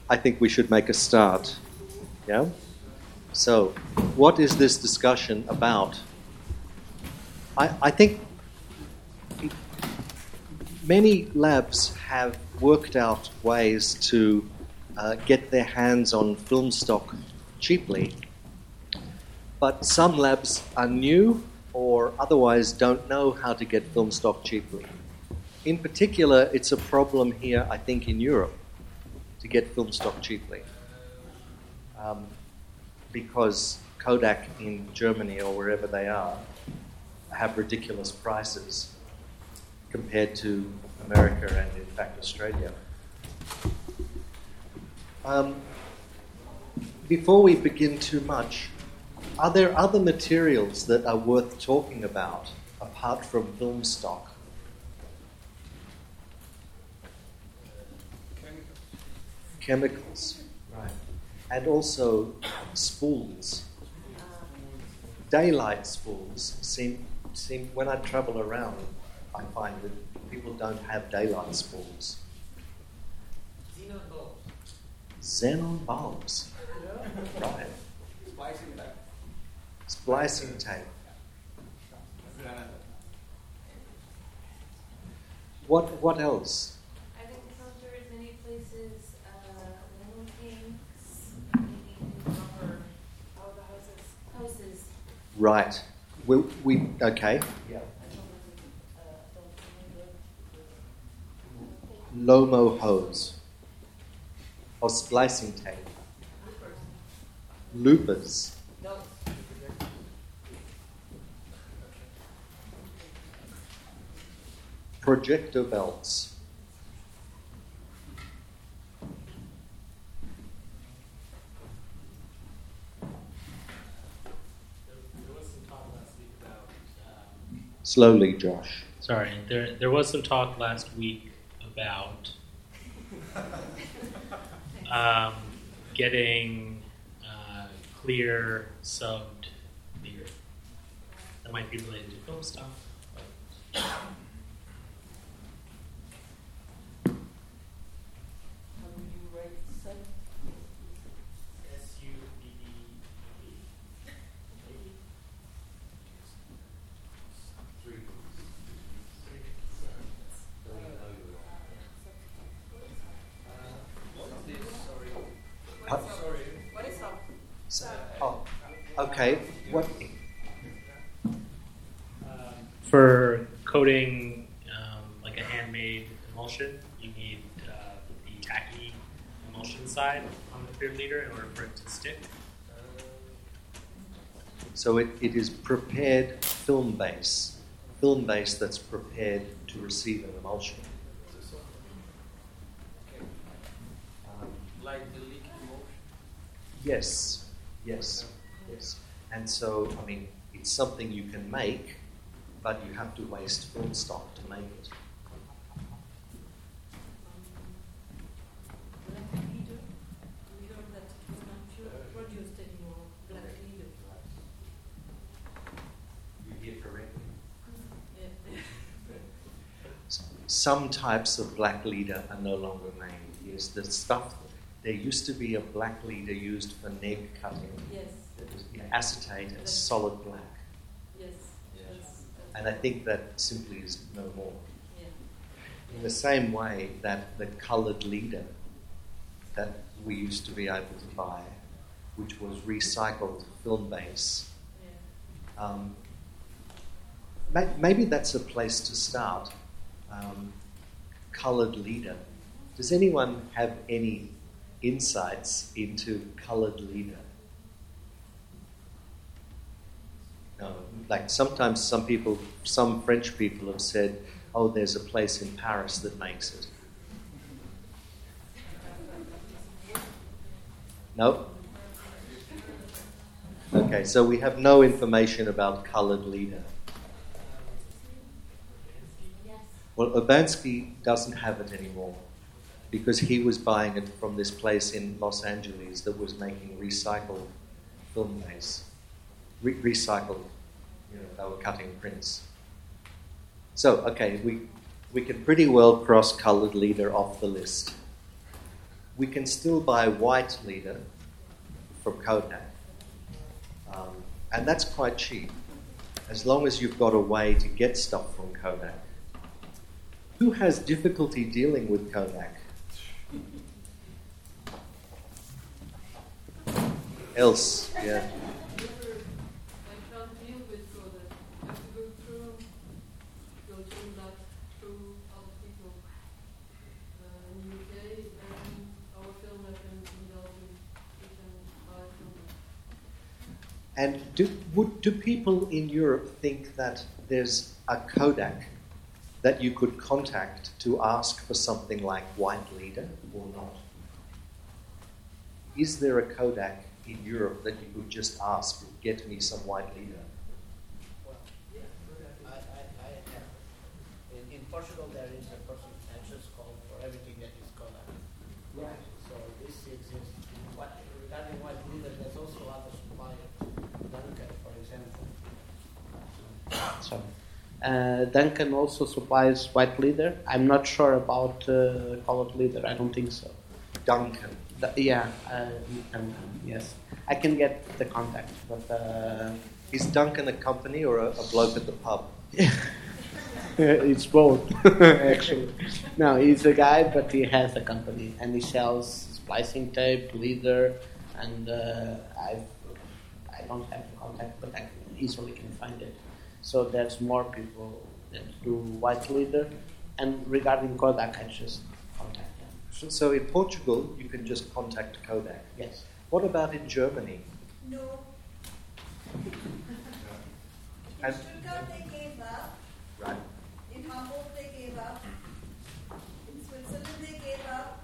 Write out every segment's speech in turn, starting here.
I think we should make a start. Yeah? So, what is this discussion about? I think many labs have worked out ways to get their hands on film stock cheaply, but some labs are new or otherwise don't know how to get film stock cheaply. In particular, it's a problem here, I think, in Europe to get film stock cheaply. Because Kodak in Germany or wherever they are have ridiculous prices compared to America and, in fact, Australia. Before we begin too much, are there other materials that are worth talking about apart from film stock? Chemicals, right. And also spools. Daylight spools seem when I travel around, I find that people don't have daylight spools. Xenon bulbs. Right. Splicing tape. What else? I think there is many places, metal tanks, maybe cover all the houses. Right. We okay. Yeah. Lomo hose. Or splicing tape. Loopers. Projector belts. Slowly, Josh. Sorry, there was some talk last week about getting clear subbed beer. That might be related to film stuff. But Okay. What? for coating like a handmade emulsion, you need the tacky emulsion side on the clear leader in order for it to stick. So it is prepared film base that's prepared to receive an emulsion. Like the leak emulsion? Yes. And so, I mean, it's something you can make, but you have to waste film stock to make it. You hear correctly. Some types of black leader are no longer made. Yes, the stuff. There used to be a black leader used for neg cutting. Yes. It was acetate and solid black. Yes. And I think that simply is no more. Yeah. In the same way that the coloured leader that we used to be able to buy, which was recycled film base, maybe that's a place to start. Coloured leader. Does anyone have any insights into coloured leader? No. Like sometimes some French people have said, oh, there's a place in Paris that makes it. No? Okay, so we have no information about coloured leader. Well, Urbanski doesn't have it anymore because he was buying it from this place in Los Angeles that was making recycled film base. Recycled, they were cutting prints. So, okay, we can pretty well cross coloured leader off the list. we can still buy white leader from Kodak, and that's quite cheap, as long as you've got a way to get stuff from Kodak. Who has difficulty dealing with Kodak? Else, yeah. I can't deal with Kodak. I have to go through that through other people in the UK and our filmmaker in Belgium. We can buy from them. And do people in Europe think that there's a Kodak that you could contact to ask for something like white leader or not? Is there a Kodak in Europe that you could just ask, get me some white leader? Well, yeah, I have. In Portugal, there is a person just called for everything that is Kodak. Right. So this exists. Regarding white leader, there's also other suppliers. Duncan, for example. Sorry. Duncan also supplies white leader. I'm not sure about colored leader. I don't think so. Duncan. Yes. I can get the contact, but... Is Duncan a company or a bloke at the pub? It's both, actually. No, he's a guy, but he has a company, and he sells splicing tape, leather, and I don't have the contact, but I easily can find it. So there's more people that do white leather, and regarding Kodak, I just contact them. So in Portugal, you can just contact Kodak? Yes. What about in Germany? No. And- In Stuttgart they gave up. Right. In Hamburg they gave up. In Switzerland they gave up.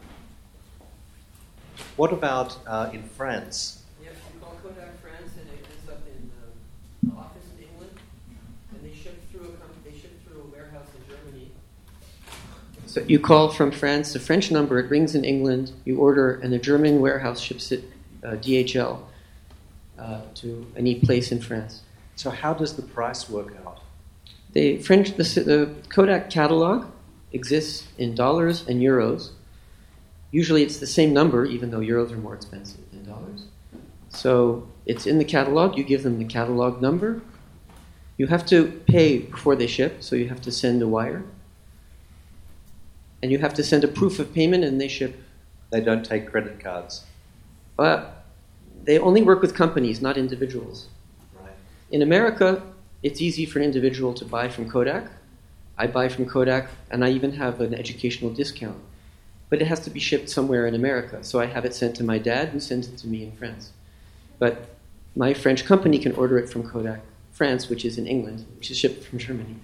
What about in France? Yes, you call Kodak France, and it ends up in the office in England, and they ship through a warehouse in Germany. So you call from France, the French number, it rings in England, you order, and the German warehouse ships it DHL to any place in France. So how does the price work out? The Kodak catalog exists in dollars and euros. Usually it's the same number, even though euros are more expensive than dollars. So it's in the catalog, you give them the catalog number. You have to pay before they ship, so you have to send a wire. And you have to send a proof of payment, and they ship. They don't take credit cards. They only work with companies, not individuals. Right. In America, it's easy for an individual to buy from Kodak. I buy from Kodak, and I even have an educational discount. But it has to be shipped somewhere in America, so I have it sent to my dad, who sends it to me in France. But my French company can order it from Kodak France, which is in England, which is shipped from Germany.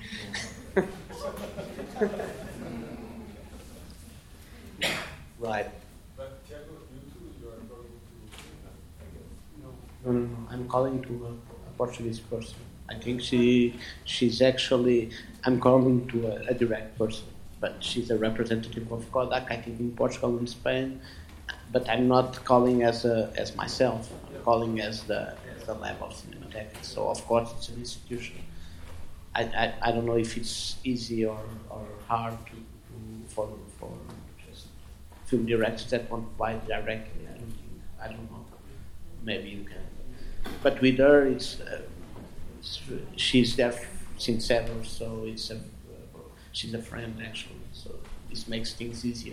Right. But Tiago, you too, you are going to... No. I'm calling to a Portuguese person. I think she's actually... I'm calling to a direct person, but she's a representative of Kodak, I think, in Portugal and Spain. But I'm not calling as myself. I'm calling as the lab of Cinematheque. So of course it's an institution. I don't know if it's easy or hard for just film directors that want to buy directly. I don't know. Maybe you can. But with her, she's there since ever, so she's a friend actually. So this makes things easier.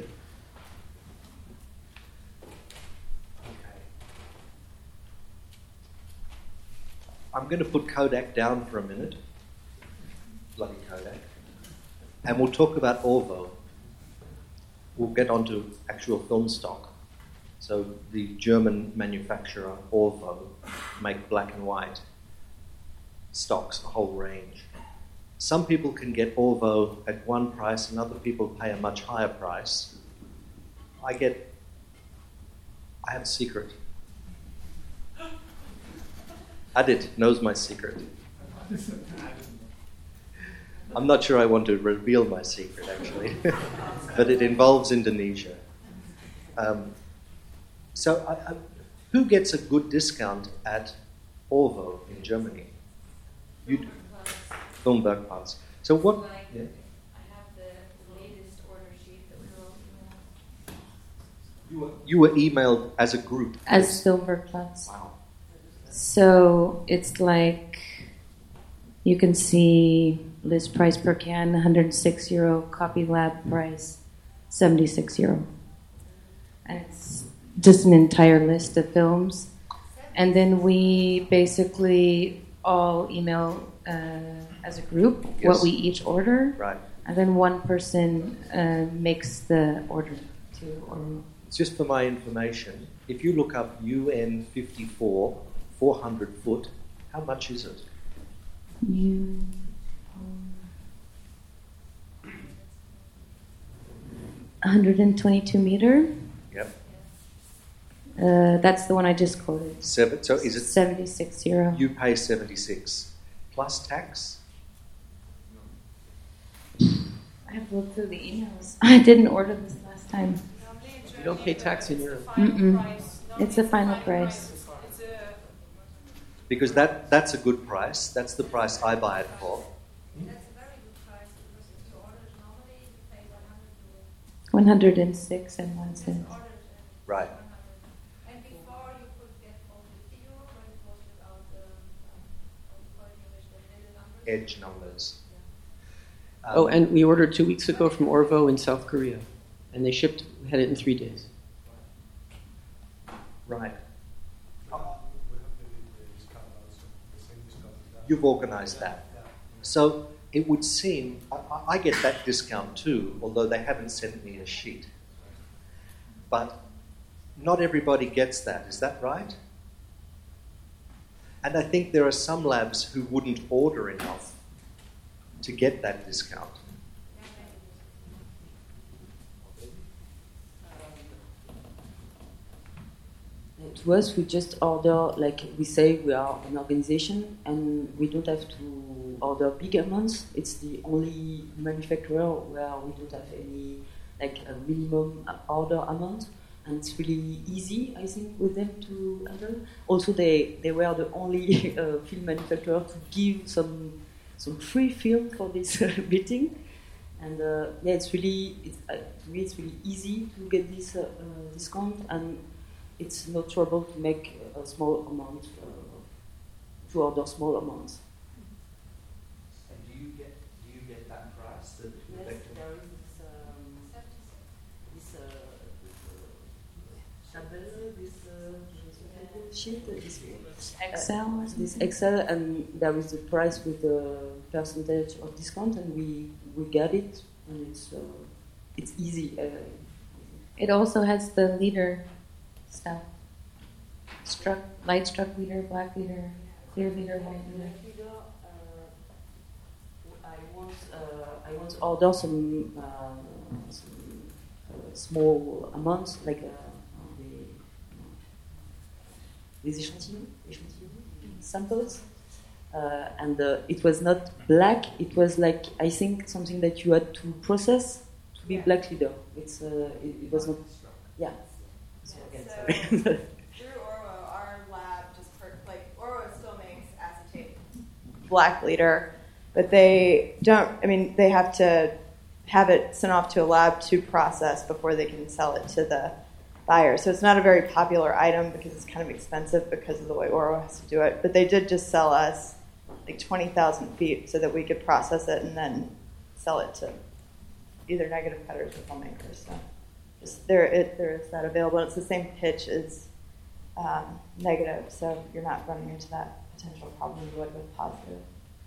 I'm going to put Kodak down for a minute. Bloody Kodak. And we'll talk about Orvo. We'll get onto actual film stock. So the German manufacturer Orvo make black and white stocks, a whole range. Some people can get Orvo at one price and other people pay a much higher price. I have a secret. Adit knows my secret. I'm not sure I want to reveal my secret, actually, but it involves Indonesia. Who gets a good discount at Orvo in Germany? You do. Filmbergpass. So what? Yeah. I have the latest order sheet that we're looking You were emailed as a group. As Silverplatz. Wow. So it's like you can see list price per can, €106, copy lab price, €76. And it's just an entire list of films. And then we basically all email as a group what we each order. Right. And then one person makes the order to Orvo. Just for my information, if you look up UN 54, 400 foot, how much is it? 122 meter. Yep. That's the one I just quoted. So is it €76? You pay 76 plus tax? I have to look through the emails. I didn't order this last time. You don't pay tax in Europe. It's a final price. Because that's a good price. That's the price I buy it for. That's a very good price because if you order it normally, you pay €100. 106 and 1 cent. Right. And before you could get only €50 when it was without the Edge numbers. Oh, and we ordered 2 weeks ago from Orvo in South Korea, and they had it in 3 days. Right. You've organised that. So it would seem, I get that discount too, although they haven't sent me a sheet. But not everybody gets that, is that right? And I think there are some labs who wouldn't order enough to get that discount. To us, we just order, like we say, we are an organization and we don't have to order big amounts. It's the only manufacturer where we don't have any, like a minimum order amount. And it's really easy, I think, with them to handle. Also, they were the only film manufacturer to give some free film for this meeting. And yeah, it's really, to me, it's really easy to get this discount, and it's no trouble to make a small amount, to order small amounts. And do you get that price? Yes, there is this sheet, this Excel. This Excel, and there is the price with the percentage of discount, and we get it, and it's easy. It also has the leader stuff. Light struck leader, black leader, clear leader, white leader. I once order some small amounts, like des échantillons, samples, and it was not black. It was like, I think, something that you had to process to be black leader. It was not. Yeah. So, again, sorry. Through Orwo, our lab Orwo still makes acetate black leader, but they don't. I mean, they have to have it sent off to a lab to process before they can sell it to the buyer. So it's not a very popular item because it's kind of expensive because of the way Orwo has to do it. But they did just sell us like 20,000 feet so that we could process it and then sell it to either negative cutters or filmmakers. So just there is that available. It's the same pitch as negative, so you're not running into that potential problem you would with positive.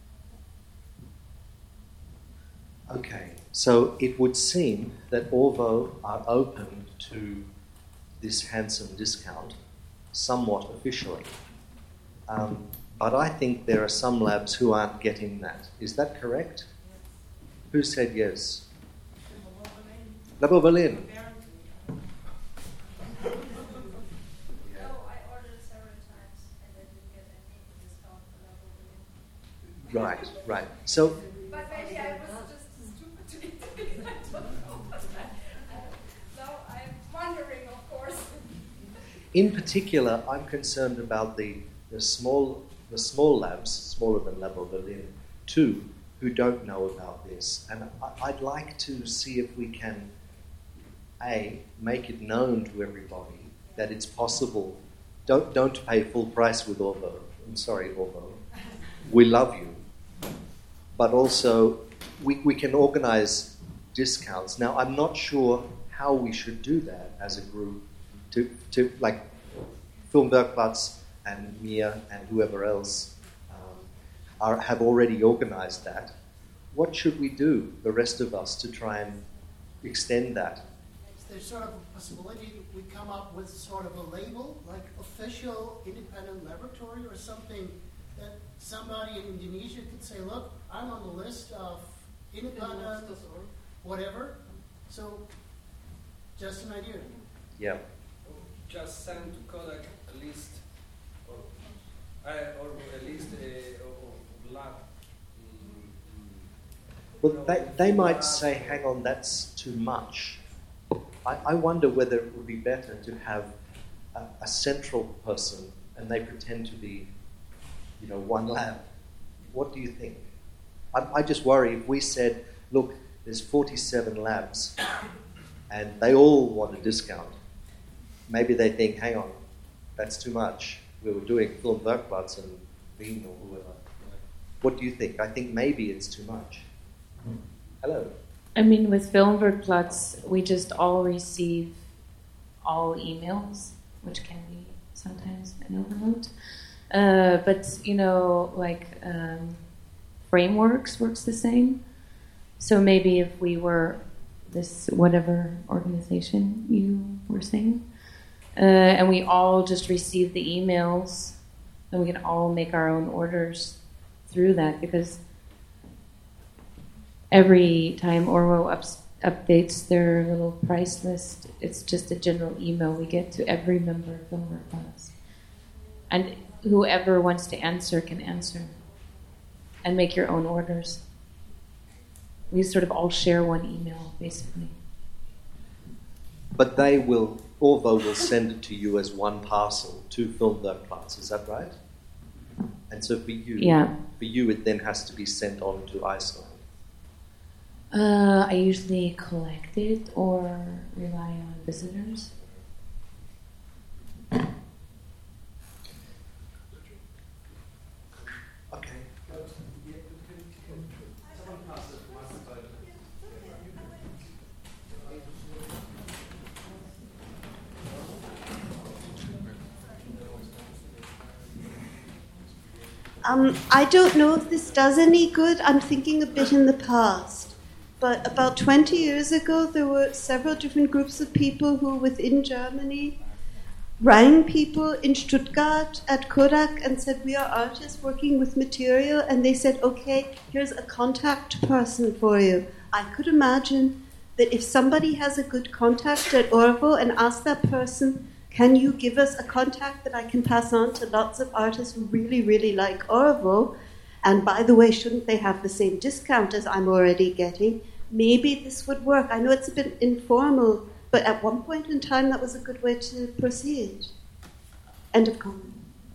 Okay, so it would seem that Orvo are open to this handsome discount somewhat officially. But I think there are some labs who aren't getting that. Is that correct? Who said yes? Labo Berlin. Right. So. But maybe I was just stupid to eat it. I don't know. So I'm wondering, of course. In particular, I'm concerned about the small labs, smaller than Labo Berlin, too, who don't know about this. And I'd like to see if we can make it known to everybody that it's possible. Don't pay full price with Orvo. I'm sorry, Orvo. We love you. But also, we can organize discounts. Now, I'm not sure how we should do that as a group to like Filmwerkplatz and Mia and whoever else have already organized that. What should we do, the rest of us, to try and extend that? Is there sort of a possibility that we come up with sort of a label, like official independent laboratory or something, that somebody in Indonesia could say, look, I'm on the list of independent whatever. So, just an idea. Yeah. Just send to Kodak a list, or at least a lab. Well, they might say, hang on, that's too much. I wonder whether it would be better to have a central person and they pretend to be, one lab. What do you think? I just worry if we said, look, there's 47 labs and they all want a discount. Maybe they think, hang on, that's too much. We were doing Filmwerkplatz and Wien or whoever. What do you think? I think maybe it's too much. Hello. I mean, with Filmwerkplatz, we just all receive all emails, which can be sometimes an overload. But, Frameworks works the same. So maybe if we were this whatever organization you were saying, and we all just receive the emails, then we can all make our own orders through that, because every time Orwo updates their little price list, it's just a general email we get to every member of Filmwerkplatz. And whoever wants to answer can answer and make your own orders. We sort of all share one email, basically. But Orvo will send it to you as one parcel to Filmwerkplatz, is that right? And so for you, it then has to be sent on to Iceland. I usually collect it or rely on visitors. Okay. I don't know if this does any good. I'm thinking a bit in the past. But about 20 years ago, there were several different groups of people who, within Germany, rang people in Stuttgart at Kodak and said, we are artists working with material. And they said, okay, here's a contact person for you. I could imagine that if somebody has a good contact at Orwo and asks that person, can you give us a contact that I can pass on to lots of artists who really, really like Orwo? And by the way, shouldn't they have the same discount as I'm already getting? Maybe this would work. I know it's a bit informal, but at one point in time, that was a good way to proceed. End of comment.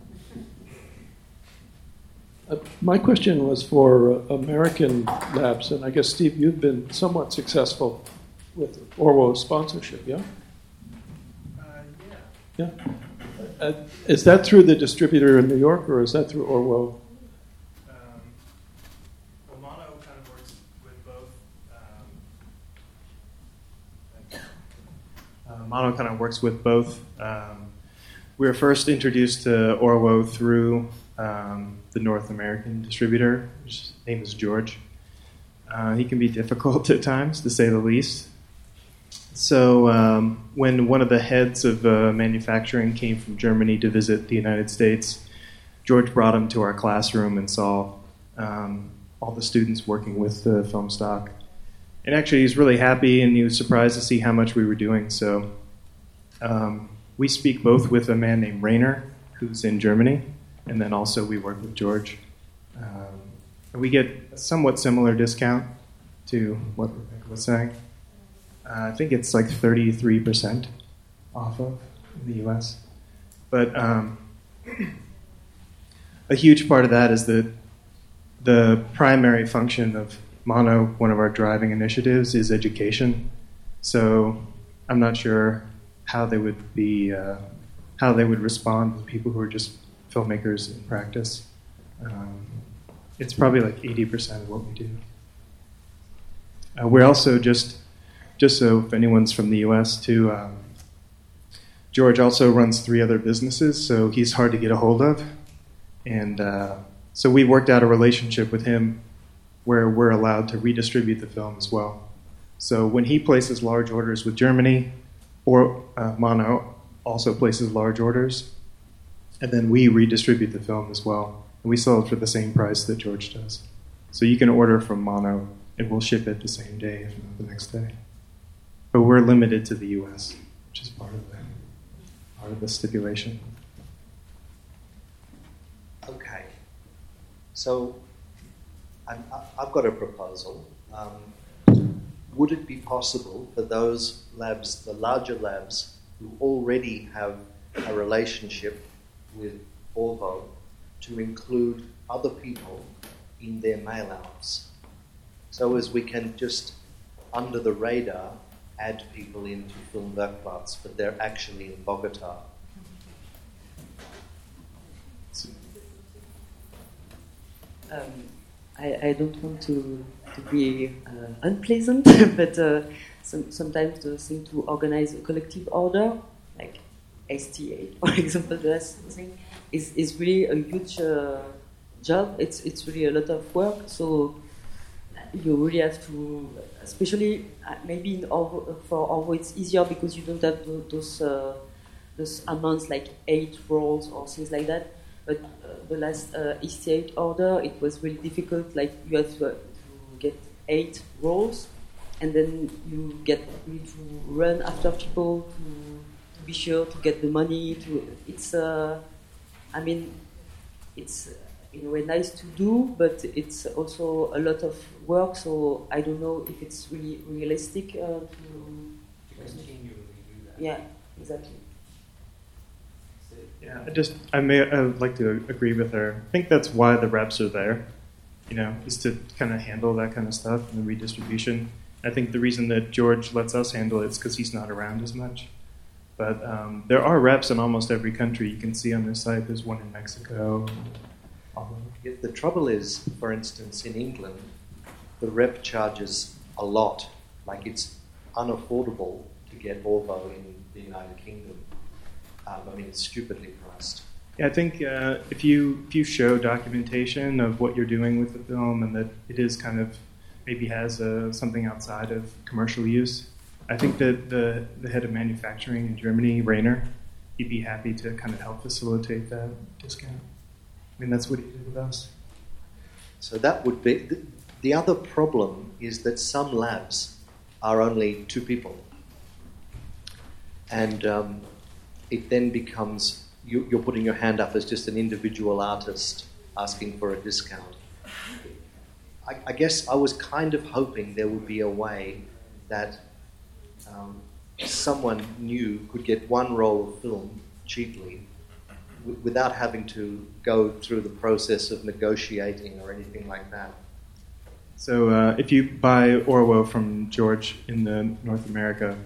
My question was for American labs, and I guess, Steve, you've been somewhat successful with Orwo sponsorship, yeah? Yeah. Is that through the distributor in New York, or is that through Orwo? Mono kind of works with both. Mono kind of works with both. We were first introduced to Orwo through the North American distributor, his name is George. He can be difficult at times, to say the least. So when one of the heads of manufacturing came from Germany to visit the United States, George brought him to our classroom and saw all the students working with the film stock. And actually, he was really happy, and he was surprised to see how much we were doing. So we speak both with a man named Rainer, who's in Germany, and then also we work with George. And we get a somewhat similar discount to what Rebecca was saying. I think it's like 33% off of in the U.S. But a huge part of that is that the primary function of Mono, one of our driving initiatives, is education. So I'm not sure how they would be, how they would respond to people who are just filmmakers in practice. It's probably like 80% of what we do. We're also just so if anyone's from the U.S. too, George also runs 3 other businesses, so he's hard to get a hold of. And so we worked out a relationship with him where we're allowed to redistribute the film as well. So when he places large orders with Germany, or Mono also places large orders, and then we redistribute the film as well. And we sell it for the same price that George does. So you can order from Mono, and we'll ship it the same day, if not the next day. But we're limited to the U.S., which is part of the stipulation. Okay. So I've got a proposal. Would it be possible for those labs, the larger labs, who already have a relationship with Orwo, to include other people in their mail-outs? So as we can just, under the radar, add people into Filmwerkplatz, but they're actually in Bogota. I don't want to be unpleasant, but sometimes the thing to organize a collective order, like ST8, for example, the last thing, is really a huge job. It's really a lot of work, so you really have to, especially maybe for Orwo it's easier because you don't have those amounts like 8 rolls or things like that. But the last ST8 order, it was really difficult. Like you have to get 8 rolls, and then you need to run after people to be sure to get the money. It's in a way nice to do, but it's also a lot of work. So I don't know if it's really realistic to continually do that. Yeah, exactly. Yeah, I would like to agree with her. I think that's why the reps are there, is to kind of handle that kind of stuff and the redistribution. I think the reason that George lets us handle it is because he's not around as much. But there are reps in almost every country. You can see on their site there's one in Mexico. The trouble is, for instance, in England, the rep charges a lot. Like it's unaffordable to get Orwo in the United Kingdom. It's stupidly priced. Yeah, I think if you show documentation of what you're doing with the film and that it is kind of maybe has something outside of commercial use, I think that the head of manufacturing in Germany, Rainer, he'd be happy to kind of help facilitate that discount. That's what he did with us. So that would be... The other problem is that some labs are only 2 people. And it then becomes... You're putting your hand up as just an individual artist asking for a discount. I guess I was kind of hoping there would be a way that someone new could get 1 roll of film cheaply without having to go through the process of negotiating or anything like that. So if you buy Orwo from George in North America,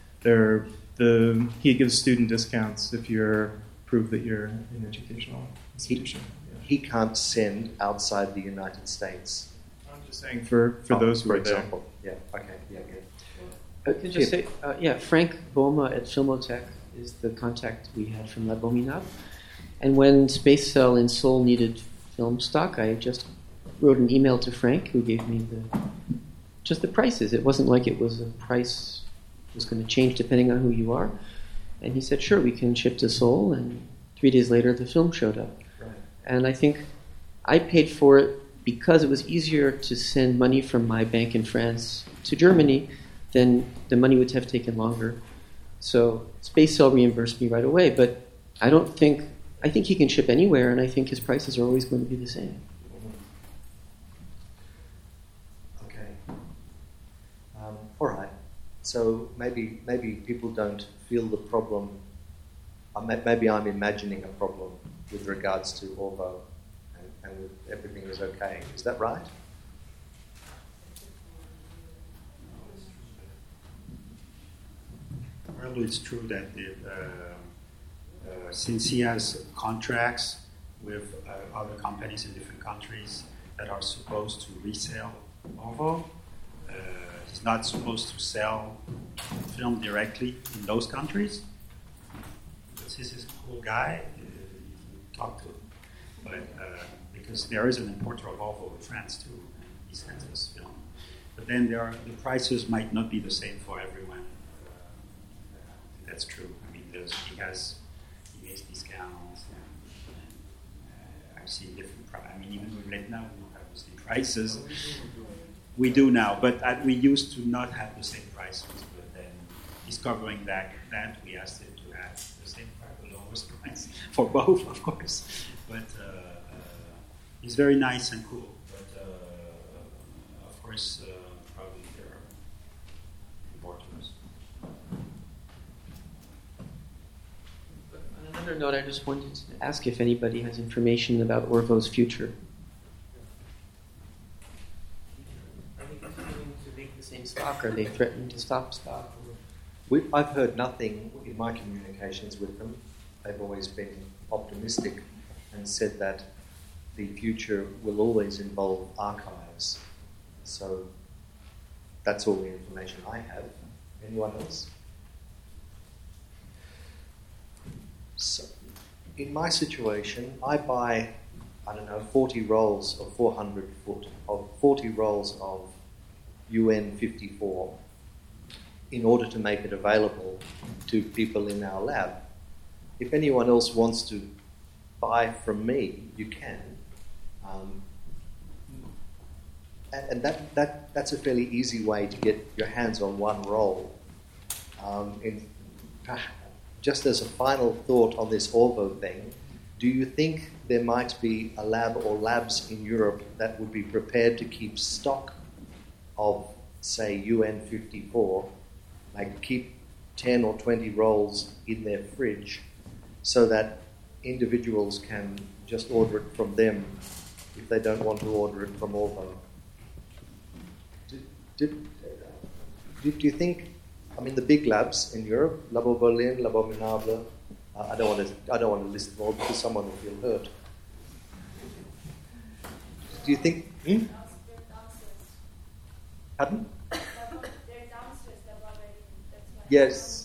he gives student discounts if you prove that you're an educational institution. He can't send outside the United States. I'm just saying for those who for are example. there. Yeah, okay, yeah. Could you just say, Frank Boma at Filmotech is the contact we had from L'Abominable. And when Space Cell in Seoul needed film stock, I just wrote an email to Frank, who gave me the prices. It wasn't like it was a price was going to change depending on who you are. And he said, sure, we can ship to Seoul. And 3 days later, the film showed up. Right. And I think I paid for it because it was easier to send money from my bank in France to Germany, then the money would have taken longer. So Space Cell reimbursed me right away, but I think he can ship anywhere, and I think his prices are always going to be the same. Okay. All right. So maybe people don't feel the problem. Maybe I'm imagining a problem with regards to Orwo, and everything is okay. Is that right? Probably it's true that since he has contracts with other companies in different countries that are supposed to resell ORVO, he's not supposed to sell film directly in those countries. Because he's a cool guy, you talk to him. But because there is an importer of ORVO in France too, he sends us film. But then the prices might not be the same for everyone. That's true. I mean, he makes discounts. I've seen different prices. I mean, even with Letna, we don't have the same prices. We do now, but we used to not have the same prices. But then, discovering that we asked him to have the same price, the lowest price for both, of course. But he's very nice and cool. But of course, probably there are importers. On another note, I just wanted to ask if anybody has information about ORVO's future. Are they continuing to make the same stock? Are they threatening to stop stock? I've heard nothing in my communications with them. They've always been optimistic and said that the future will always involve archives. So that's all the information I have. Anyone else? So, in my situation, I buy, 40 rolls of 400 foot, of 40 rolls of UN 54 in order to make it available to people in our lab. If anyone else wants to buy from me, you can. And that's a fairly easy way to get your hands on one roll. Just as a final thought on this ORVO thing, do you think there might be a lab or labs in Europe that would be prepared to keep stock of, say, UN 54, like keep 10 or 20 rolls in their fridge so that individuals can just order it from them if they don't want to order it from ORVO? Do you think, the big labs in Europe, Labo Berlin, Labo Minable, I don't want to list them all because someone will feel hurt. Do you think? Pardon? Yes.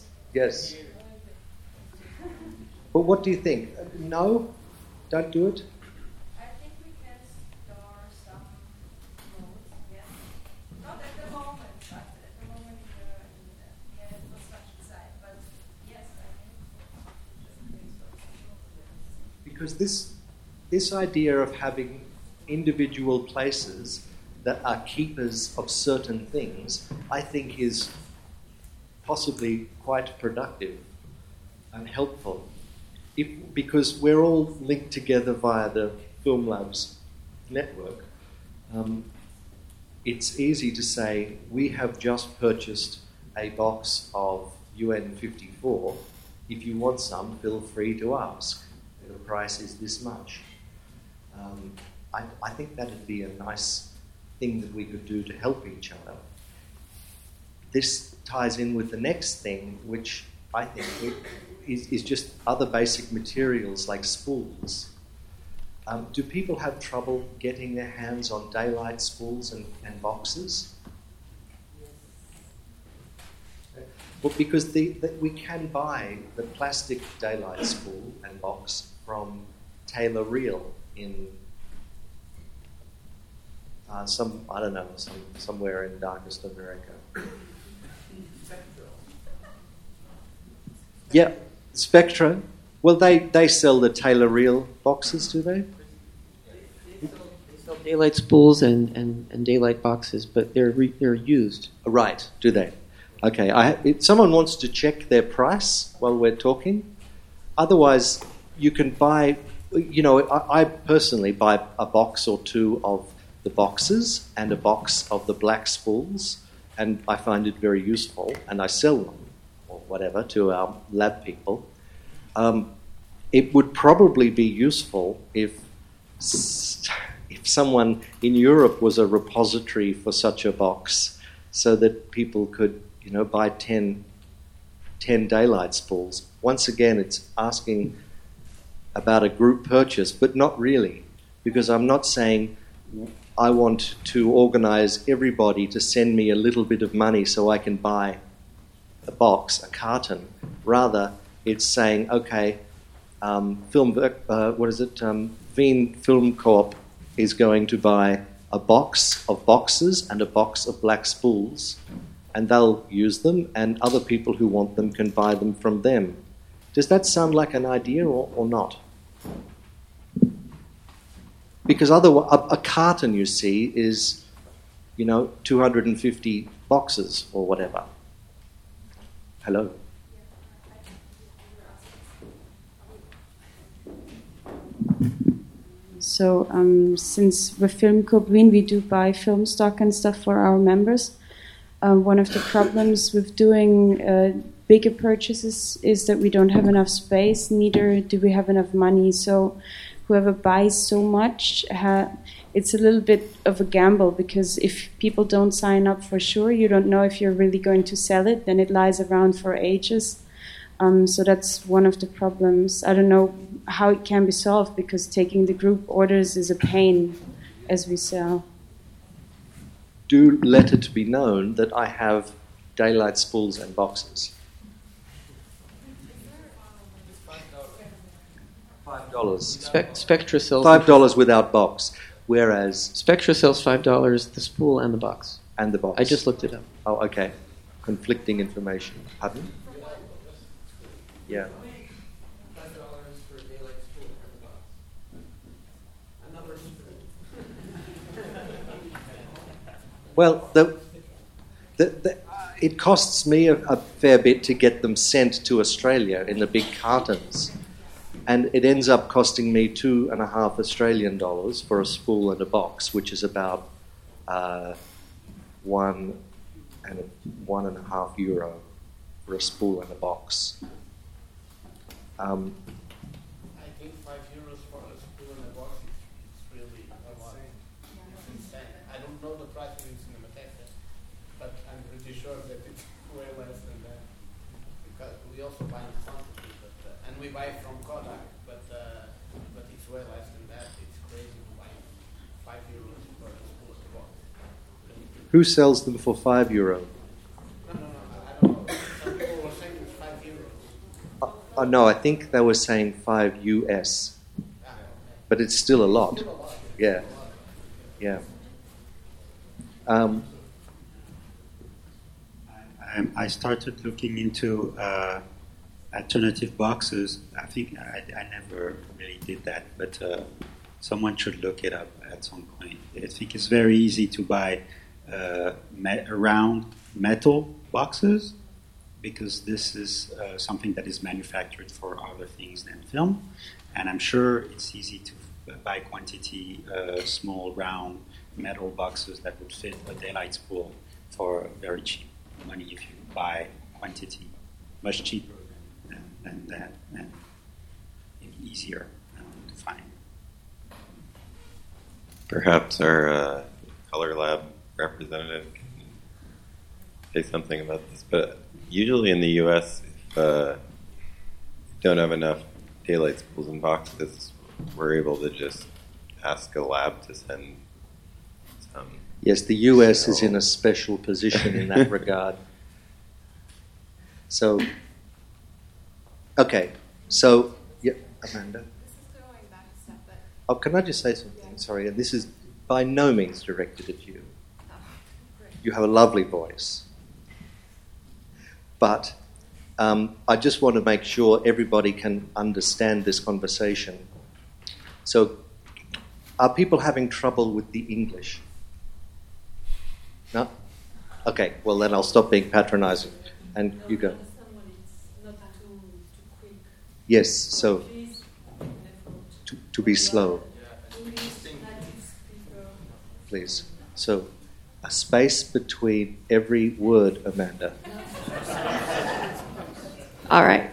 But what do you think? No? Don't do it? I think we can store some notes, yes. Not at the moment, but at the moment in the construction site. But yes, I think because this idea of having individual places that are keepers of certain things, I think is possibly quite productive and helpful. Because we're all linked together via the Film Labs network, it's easy to say, we have just purchased a box of UN 54. If you want some, feel free to ask. The price is this much. I think that would be a nice thing that we could do to help each other. This ties in with the next thing, which I think is just other basic materials like spools. Do people have trouble getting their hands on daylight spools and boxes? Well, because we can buy the plastic daylight spool and box from Taylor Reel in somewhere in darkest America. Yeah, Spectra. Well, they sell the Taylor Reel boxes, do they? They sell daylight spools and daylight boxes, but they're used. Right, do they? Okay, if someone wants to check their price while we're talking. Otherwise, you can buy, I personally buy a box or two of the boxes and a box of the black spools, and I find it very useful, and I sell them, or whatever, to our lab people. It would probably be useful if someone in Europe was a repository for such a box, so that people could, buy 10 10 daylight spools. Once again, it's asking about a group purchase, but not really, because I'm not saying I want to organize everybody to send me a little bit of money so I can buy a box, a carton. Rather, it's saying, okay, Wien Film Co-op is going to buy a box of boxes and a box of black spools, and they'll use them, and other people who want them can buy them from them. Does that sound like an idea or not? Because a carton, you see, is, 250 boxes or whatever. Hello? So since with Film Club Wien, we do buy film stock and stuff for our members. One of the problems with doing bigger purchases is that we don't have enough space, neither do we have enough money. So whoever buys so much, it's a little bit of a gamble, because if people don't sign up for sure, you don't know if you're really going to sell it, then it lies around for ages. So that's one of the problems. I don't know how it can be solved, because taking the group orders is a pain as we sell. Do let it be known that I have daylight spools and boxes. $5. Spectra sells $5 without box, whereas Spectra sells $5, the spool and the box. And the box. I just looked it up. Oh, okay. Conflicting information. Pardon? Yeah. for a daylight spool and the box. I'm not Well, it costs me a fair bit to get them sent to Australia in the big cartons, and it ends up costing me $2.50 Australian for a spool and a box, which is about €1.50 for a spool and a box. I think €5 for a spool and a box is really a lot. It's insane. I don't know the price in Cinematheca, but I'm pretty sure that it's way less than that. Because we also buy in quantity, and we buy from Kodak, but it's way less than that. It's crazy to buy €5 for a spool and a box. Who sells them for €5? No, I don't know. Some people were saying it's €5. Oh, no, I think they were saying $5 US, but it's still a lot. Yeah, yeah. I started looking into alternative boxes. I think I never really did that, but someone should look it up at some point. I think it's very easy to buy round metal boxes, because this is something that is manufactured for other things than film. And I'm sure it's easy to buy quantity small round metal boxes that would fit a daylight spool for very cheap money if you buy quantity, much cheaper than that, and easier to find. Perhaps our Color Lab representative can say something about this, but usually in the U.S., if you don't have enough daylight spools and boxes, we're able to just ask a lab to send some. Yes, the U.S. is in a special position in that regard. So, okay, so, yeah, Amanda? This is going back a step, but... Oh, can I just say something? Sorry, and this is by no means directed at you. You have a lovely voice. But I just want to make sure everybody can understand this conversation. So, are people having trouble with the English? No? Okay, well then I'll stop being patronizing. And you go. Yes, so to be slow. Please. So, a space between every word, Amanda. All right.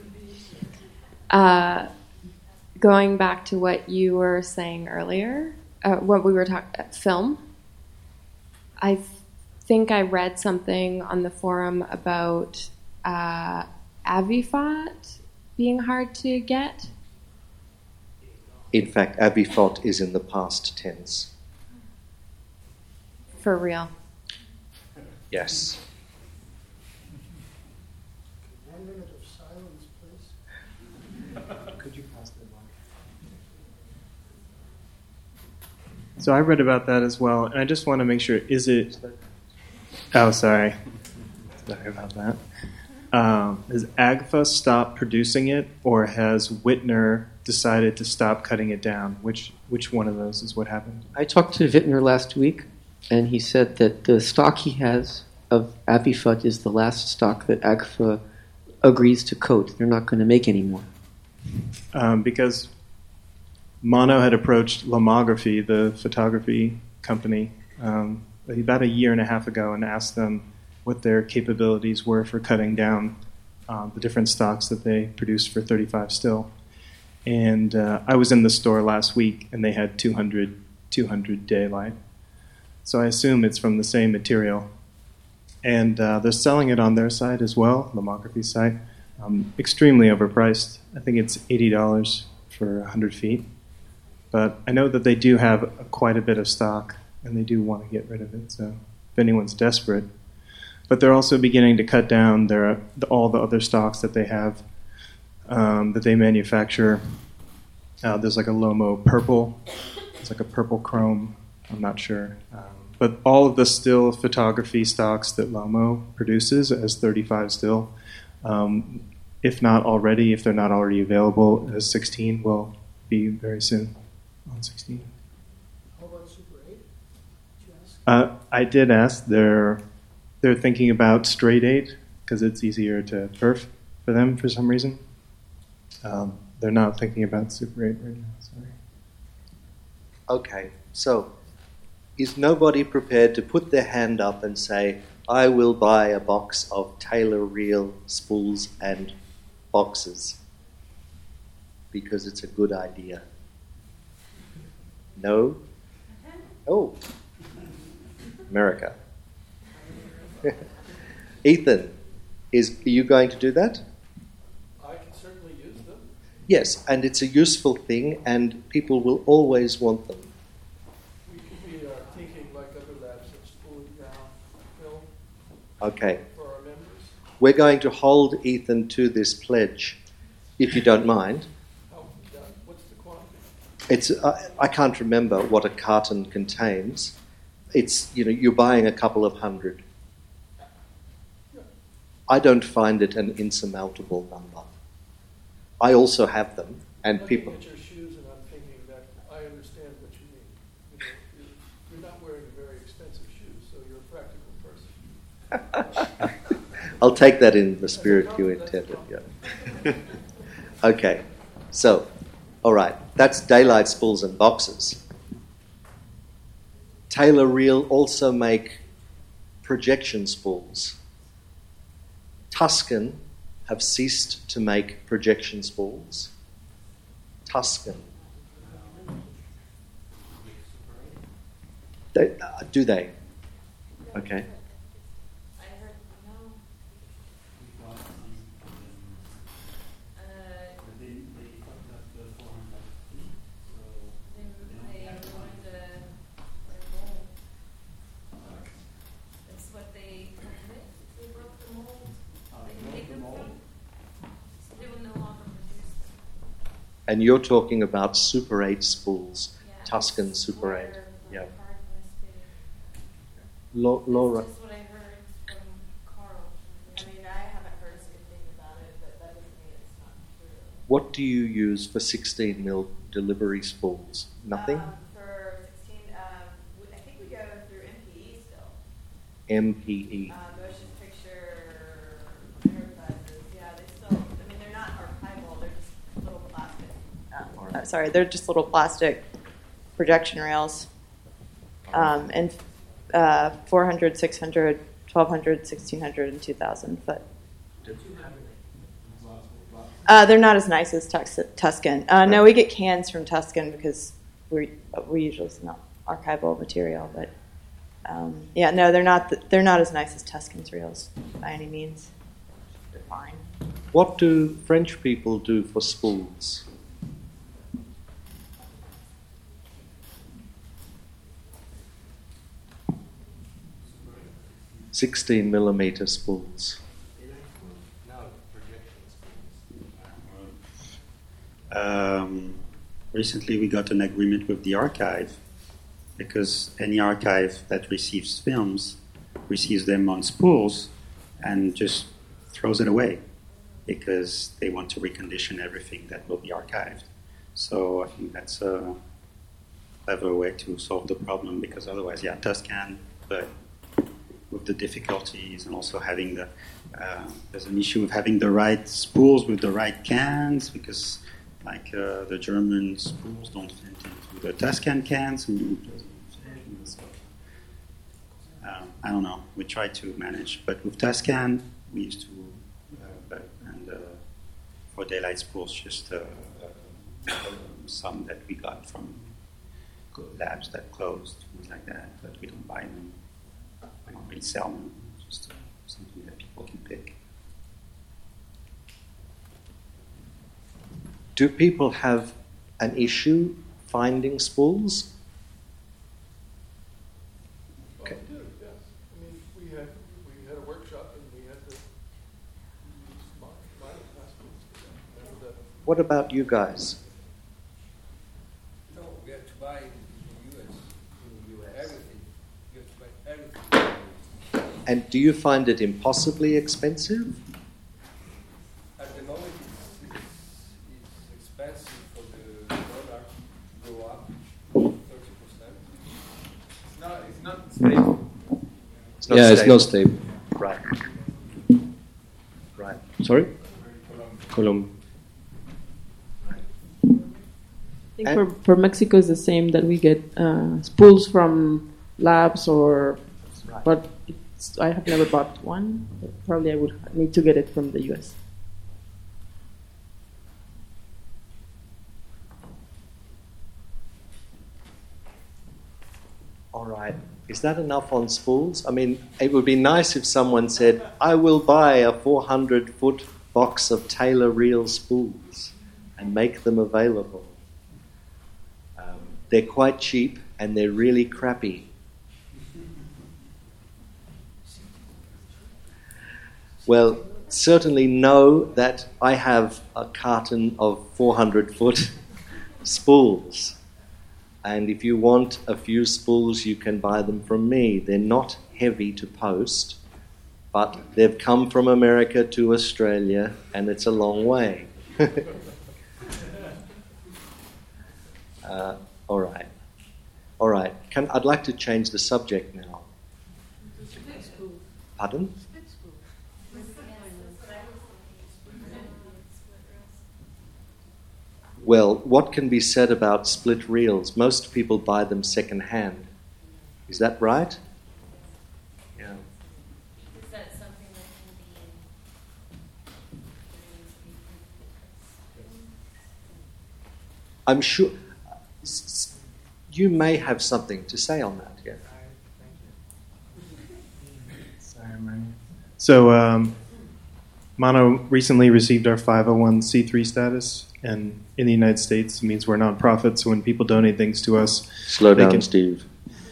Going back to what you were saying earlier, what we were talking film. I think I read something on the forum about Avifot being hard to get? In fact, Avifot is in the past tense. For real. Yes. 1 minute of silence, please. Could you pass the mic? So I read about that as well, and I just want to make sure, is it... Oh, sorry. Sorry about that. Has AGFA stopped producing it, or has Wittner decided to stop cutting it down? Which one of those is what happened? I talked to Wittner last week, and he said that the stock he has of Avifot is the last stock that AGFA agrees to coat. They're not going to make any more. Because Mono had approached Lomography, the photography company, about a year and a half ago and asked them what their capabilities were for cutting down the different stocks that they produced for 35 still. And I was in the store last week, and they had 200 daylight. So I assume it's from the same material. And they're selling it on their site as well, Lomography site, extremely overpriced. I think it's $80 for 100 feet. But I know that they do have quite a bit of stock, and they do want to get rid of it, so if anyone's desperate. But they're also beginning to cut down all the other stocks that they have, that they manufacture. There's like a Lomo purple. It's like a purple chrome. I'm not sure. But all of the still photography stocks that Lomo produces as 35 still, if they're not already available as 16, will be very soon on 16. How about Super 8? Did you ask? I did ask. They're thinking about straight 8 because it's easier to perf for them for some reason. They're not thinking about Super 8 right now. Sorry. Okay, so is nobody prepared to put their hand up and say, I will buy a box of Taylor reel spools and boxes because it's a good idea? No? Oh, America. Ethan, are you going to do that? I can certainly use them. Yes, and it's a useful thing, and people will always want them. We could be thinking like other labs of spooling down film Okay. for our members. We're going to hold Ethan to this pledge, if you don't mind. What's the quantity? It's I can't remember what a carton contains. It's you're buying a couple of hundred. I don't find it an insurmountable number. I also have them, and I'm people. looking at your shoes, and I'm thinking that I understand what you mean. You're not wearing very expensive shoes, so you're a practical person. I'll take that in the spirit you intended. Yeah. Okay, so, all right, that's daylight spools and boxes. Taylor Reel also make projection spools. Tuscan have ceased to make projection spools. Tuscan. Do they? Okay. And you're talking about Super 8 spools, Tuscan Super 8. Yeah. Laura. That's what I heard from Carl. I mean, I haven't heard a good thing about it, but that doesn't mean it's not true. What do you use for 16 mil delivery spools? Nothing? For 16, I think we go through MPE still. MPE. Motion picture enterprises. Yeah, they still, I mean, they're not archival, they're just little plastic. Sorry, they're just little plastic projection rails. And 400, 600, 1200, 1600, and 2000 foot. They're not as nice as Tuscan. No, we get cans from Tuscan because we usually not archival material. But yeah, no, they're not as nice as Tuscan's reels by any means. They're fine. What do French people do for spools? 16mm spools. Recently we got an agreement with the archive, because any archive that receives films receives them on spools and just throws it away because they want to recondition everything that will be archived. So I think that's a clever way to solve the problem, because otherwise, Tuscan, but with the difficulties and also having there's an issue with having the right spools with the right cans, because the German spools don't fit into the Tuscan cans. I don't know. We try to manage, but with Tuscan, we used to, for daylight spools, just some that we got from labs that closed, things like that, but we don't buy them. We don't really sell them. It's just something that people can pick. Do people have an issue finding spools? Okay. We do, yes. I mean, we had a workshop and we had to use minor passports for that. What about you guys? No, we have to buy in the US. Everything. You have to buy everything. And do you find it impossibly expensive? At the moment, it's expensive for the dollar to go up 30%. It's not stable. It's not It's not stable. Right. Right. Sorry? Colombia. I think for Mexico is the same, that we get spools from labs but I have never bought one. But probably I would need to get it from the US. All right. Is that enough on spools? I mean, it would be nice if someone said, I will buy a 400-foot box of Taylor reel spools and make them available. They're quite cheap and they're really crappy. Well, certainly know that I have a carton of 400-foot spools. And if you want a few spools, you can buy them from me. They're not heavy to post, but they've come from America to Australia, and it's a long way. All right. All right. I'd like to change the subject now. Pardon? Well, what can be said about split reels? Most people buy them second-hand. Is that right? Yeah. Is that something that can be... I'm sure you may have something to say on that, yeah. So, Mono recently received our 501c3 status, and in the United States, it means we're a nonprofit, so when people donate things to us... Slow down, Steve.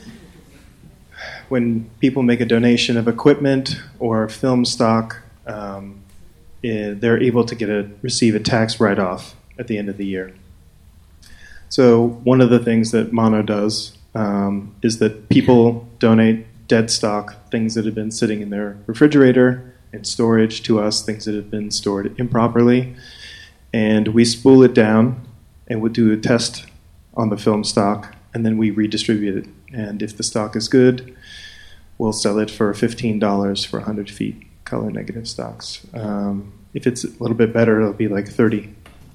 When people make a donation of equipment or film stock, they're able to receive a tax write-off at the end of the year. So one of the things that Mono does is that people donate dead stock, things that have been sitting in their refrigerator in storage to us, things that have been stored improperly, and we spool it down and we'll do a test on the film stock, and then we redistribute it. And if the stock is good, we'll sell it for $15 for 100 feet color negative stocks. If it's a little bit better, it'll be like $30.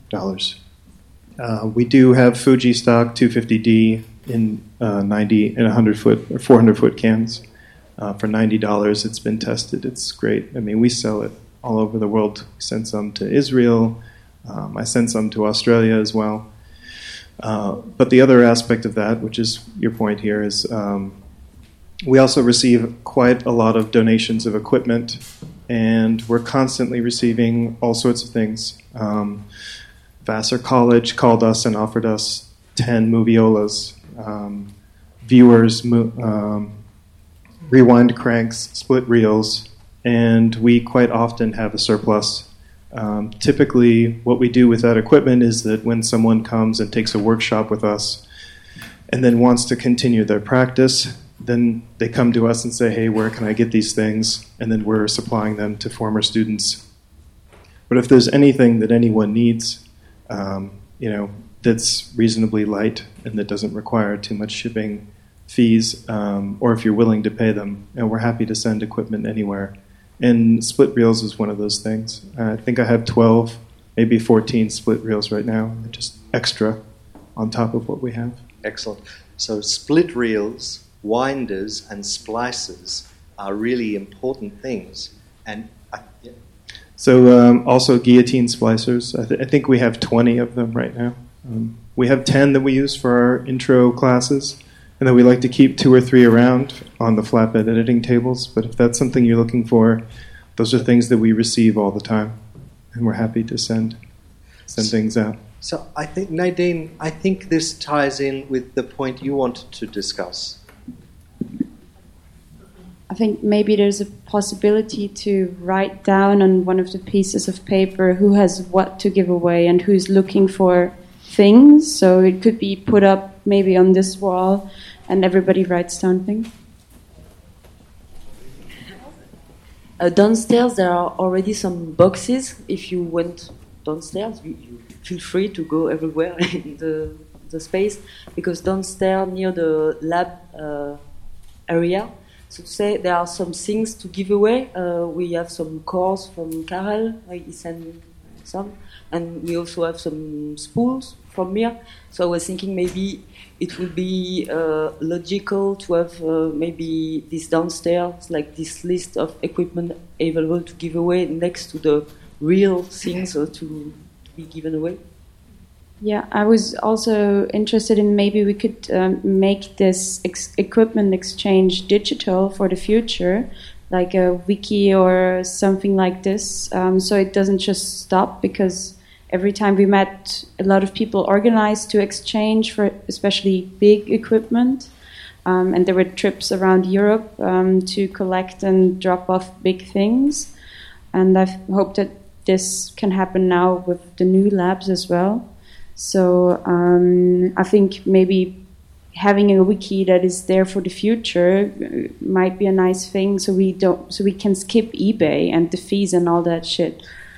We do have Fuji stock 250D in 90 and 100 foot or 400 foot cans for $90. It's been tested. It's great. I mean, we sell it all over the world. We send some to Israel. I send some to Australia as well. But the other aspect of that, which is your point here, is we also receive quite a lot of donations of equipment and we're constantly receiving all sorts of things. Vassar College called us and offered us 10 moviolas. Viewers, rewind cranks, split reels, and we quite often have a surplus. Typically, what we do with that equipment is that when someone comes and takes a workshop with us and then wants to continue their practice, then they come to us and say, hey, where can I get these things? And then we're supplying them to former students. But if there's anything that anyone needs, that's reasonably light and that doesn't require too much shipping fees, or if you're willing to pay them, we're happy to send equipment anywhere. And split reels is one of those things. I think I have 12, maybe 14 split reels right now, just extra on top of what we have. Excellent. So split reels, winders, and splicers are really important things. And So also guillotine splicers. I think we have 20 of them right now. We have 10 that we use for our intro classes, and then we like to keep 2 or 3 around on the flatbed editing tables. But if that's something you're looking for, those are things that we receive all the time, and we're happy to send things out. So I think, Nadine, I think this ties in with the point you wanted to discuss. I think maybe there's a possibility to write down on one of the pieces of paper who has what to give away and who's looking for things. So it could be put up maybe on this wall and everybody writes down things. Downstairs there are already some boxes. If you went downstairs, you feel free to go everywhere in the space, because downstairs near the lab area, so to say, there are some things to give away. We have some cores from Karel, he sent some, and we also have some spools from Mir. So I was thinking maybe it would be logical to have maybe this downstairs, like this list of equipment available to give away next to the real things to be given away. Yeah, I was also interested in maybe we could make this equipment exchange digital for the future, like a wiki or something like this, so it doesn't just stop, because every time we met, a lot of people organized to exchange for especially big equipment, and there were trips around Europe to collect and drop off big things, and I hope that this can happen now with the new labs as well. So I think maybe having a wiki that is there for the future might be a nice thing. So we can skip eBay and the fees and all that shit.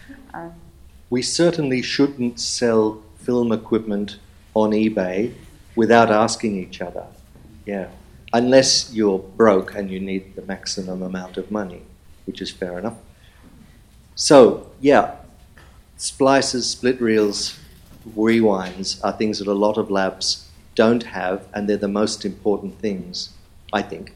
We certainly shouldn't sell film equipment on eBay without asking each other. Yeah, unless you're broke and you need the maximum amount of money, which is fair enough. So yeah, splicers, split reels, rewinds are things that a lot of labs don't have, and they're the most important things, I think.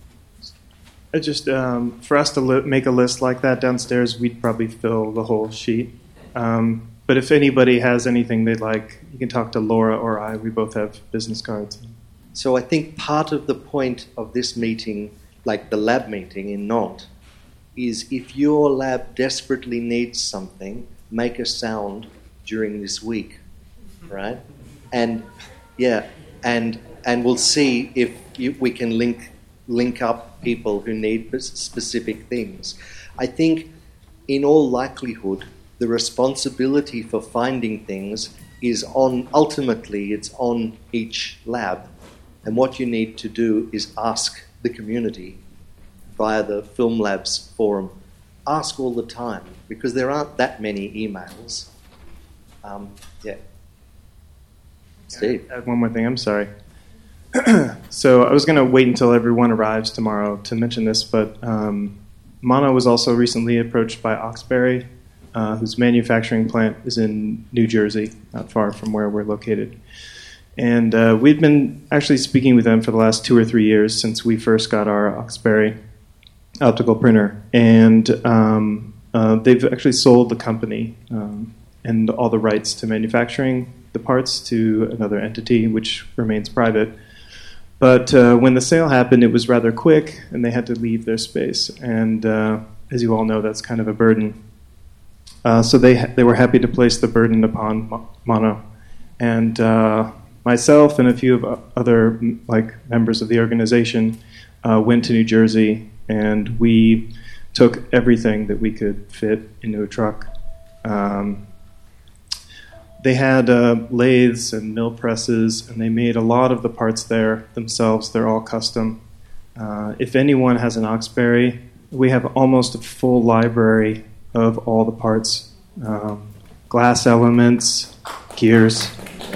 I just for us to make a list like that downstairs, we'd probably fill the whole sheet. But if anybody has anything they'd like, you can talk to Laura or I. We both have business cards. So I think part of the point of this meeting, like the lab meeting in Nantes, is if your lab desperately needs something, make a sound during this week, right? And yeah, and we'll see if we can link up people who need specific things. I think, in all likelihood, the responsibility for finding things is ultimately it's on each lab, and what you need to do is ask the community via the Film Labs forum. Ask all the time, because there aren't that many emails. Yeah. Steve? Add one more thing, I'm sorry. So I was going to wait until everyone arrives tomorrow to mention this, but Mono was also recently approached by Oxbury, whose manufacturing plant is in New Jersey, not far from where we're located. And we've been actually speaking with them for the last 2 or 3 years since we first got our Oxbury optical printer. And they've actually sold the company and all the rights to manufacturing the parts to another entity, which remains private. But when the sale happened, it was rather quick, and they had to leave their space. And as you all know, that's kind of a burden. So they were happy to place the burden upon Mono. And myself and a few of other members of the organization went to New Jersey, and we took everything that we could fit into a truck. They had lathes and mill presses, and they made a lot of the parts there themselves. They're all custom. If anyone has an Oxberry, we have almost a full library of all the parts. Glass elements, gears.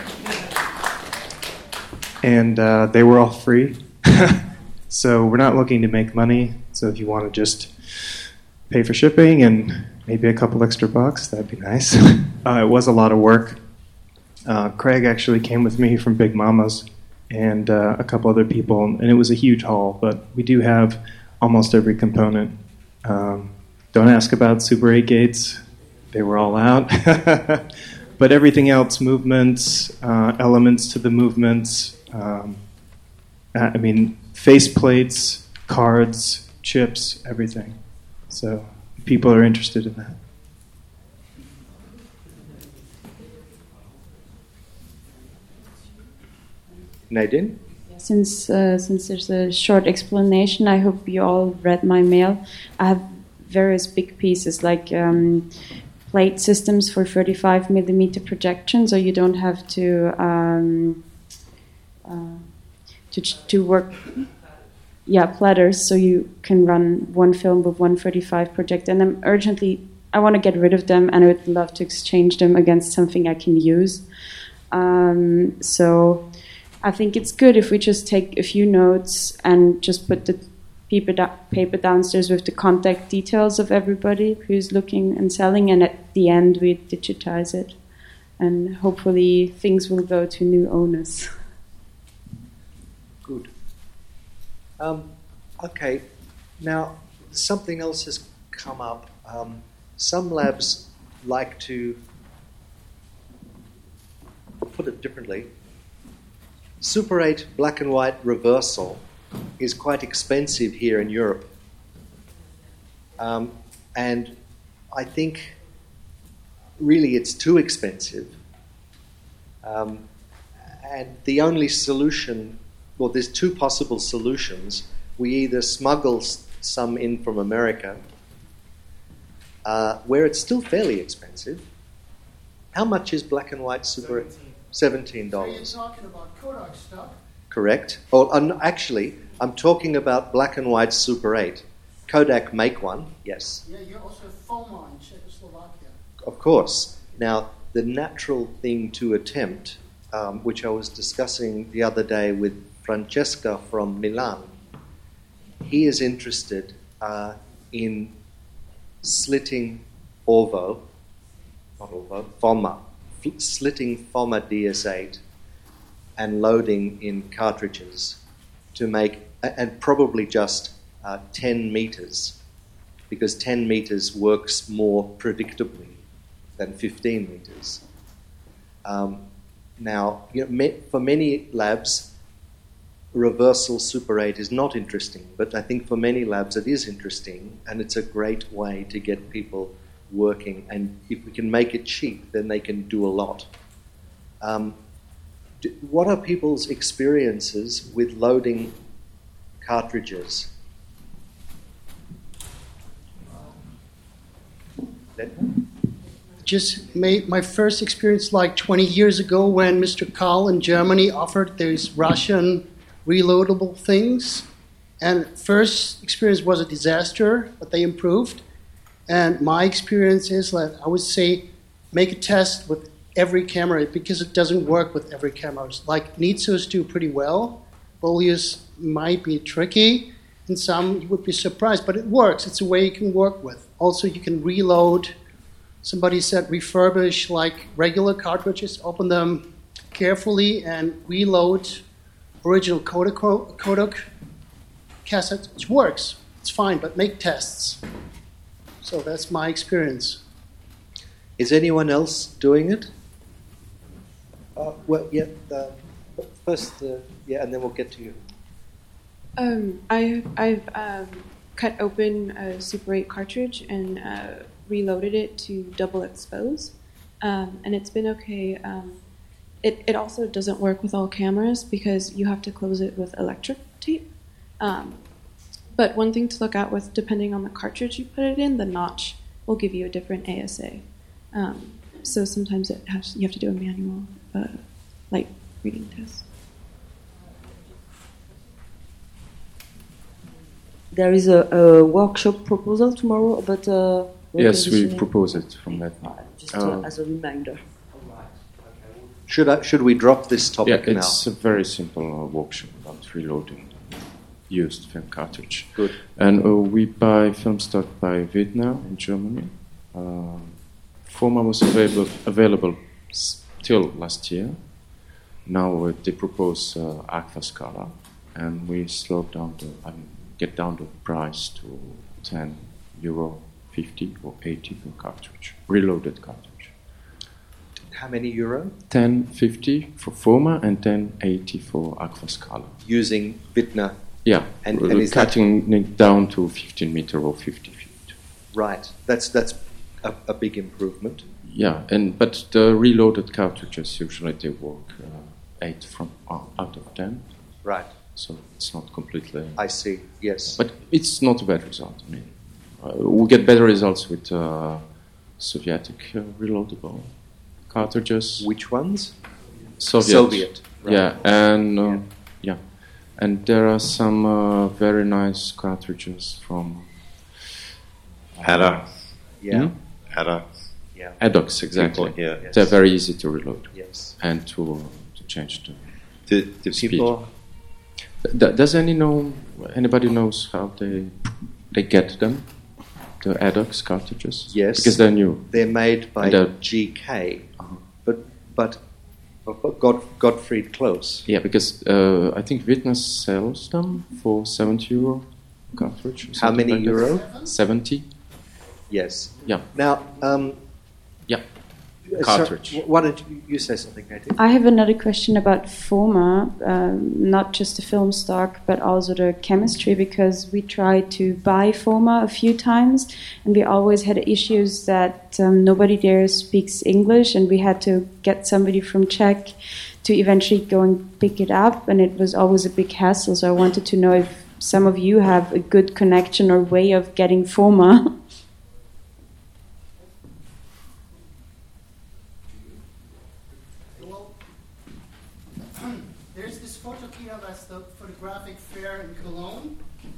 And they were all free. So we're not looking to make money. So if you want to just pay for shipping and maybe a couple extra bucks, that'd be nice. It was a lot of work. Craig actually came with me from Big Mama's and a couple other people, and it was a huge haul, but we do have almost every component. Don't ask about Super 8 gates. They were all out. But everything else, movements, elements to the movements, face plates, cards, chips, everything. So people are interested in that. Nadine? Since there's a short explanation, I hope you all read my mail. I have various big pieces like plate systems for 35mm projection, so you don't have to work. Yeah, platters, so you can run one film with 135 projector. And I want to get rid of them, and I would love to exchange them against something I can use. So I think it's good if we just take a few notes and just put the paper downstairs with the contact details of everybody who's looking and selling, and at the end we digitize it. And hopefully things will go to new owners. Good. Okay, now something else has come up. Some labs like to put it differently. Super 8 black and white reversal is quite expensive here in Europe. And I think really it's too expensive. And the only solution, well, there's two possible solutions. We either smuggle some in from America, where it's still fairly expensive. How much is black and white Super 8? $17. So you're talking about Kodak stuff? Correct. Actually, I'm talking about black and white Super 8. Kodak make one, yes. Yeah, you also have FOMA in Czechoslovakia. Of course. Now, the natural thing to attempt, which I was discussing the other day with Francesca from Milan, he is interested in slitting FOMA, slitting FOMA DS8 and loading in cartridges to make, and probably just 10 meters, because 10 meters works more predictably than 15 meters. Now, for many labs, reversal Super 8 is not interesting, but I think for many labs it is interesting, and it's a great way to get people working, and if we can make it cheap, then they can do a lot. What are people's experiences with loading cartridges? Just made my first experience like 20 years ago when Mr. Kahl in Germany offered these Russian reloadable things. And first experience was a disaster, but they improved. And my experience is that I would say make a test with every camera, because it doesn't work with every camera. Like Nitsos do pretty well. Bolius might be tricky, and some you would be surprised, but it works. It's a way you can work with. Also, you can reload. Somebody said refurbish like regular cartridges, open them carefully, and reload original Kodak cassettes. It works. It's fine, but make tests. So that's my experience. Is anyone else doing it? First, and then we'll get to you. I've cut open a Super 8 cartridge and reloaded it to double expose, and it's been okay. It also doesn't work with all cameras because you have to close it with electric tape. But one thing to look out with, depending on the cartridge you put it in, the notch will give you a different ASA. So sometimes you have to do a manual light reading test. There is a workshop proposal tomorrow about. Yes, we propose it from that. Just as a reminder. Should we drop this topic now? It's a very simple workshop about reloading used film cartridge. Good. And we buy film stock by Wittner in Germany. Forma was available till last year. Now they propose Aquascala, and we get down the price to €10, 50 or 80 per cartridge, reloaded cartridge. How many euro? 10.50 for Forma and 10.80 for Aquascala. Using Wittner. Yeah, and is cutting it down to 15 meter or 50 feet. Right, that's a big improvement. Yeah, but the reloaded cartridges usually they work 8 out of 10. Right. So it's not completely. I see. Yes. But it's not a bad result. I mean, we get better results with Sovietic reloadable cartridges. Which ones? Soviet. Right. Yeah, and and there are some very nice cartridges from Adox. Yeah. Adox. Yeah. Adox, exactly. People, yeah. They're very easy to reload. Yes. And to change the Do speed. people? Does anybody knows how they get them? The Adox cartridges? Yes. Because they're new. They're made by GK, but Gottfried Close. Yeah, because I think Wittner sells them for €70 cartridge. Or How many like euro? That. 70. Yes. Yeah. Now, cartridge. So, why don't you say something, Katie? I have another question about Forma, not just the film stock, but also the chemistry, because we tried to buy Forma a few times, and we always had issues that nobody there speaks English, and we had to get somebody from Czech to eventually go and pick it up, and it was always a big hassle. So I wanted to know if some of you have a good connection or way of getting Forma. Photographic fair in Cologne.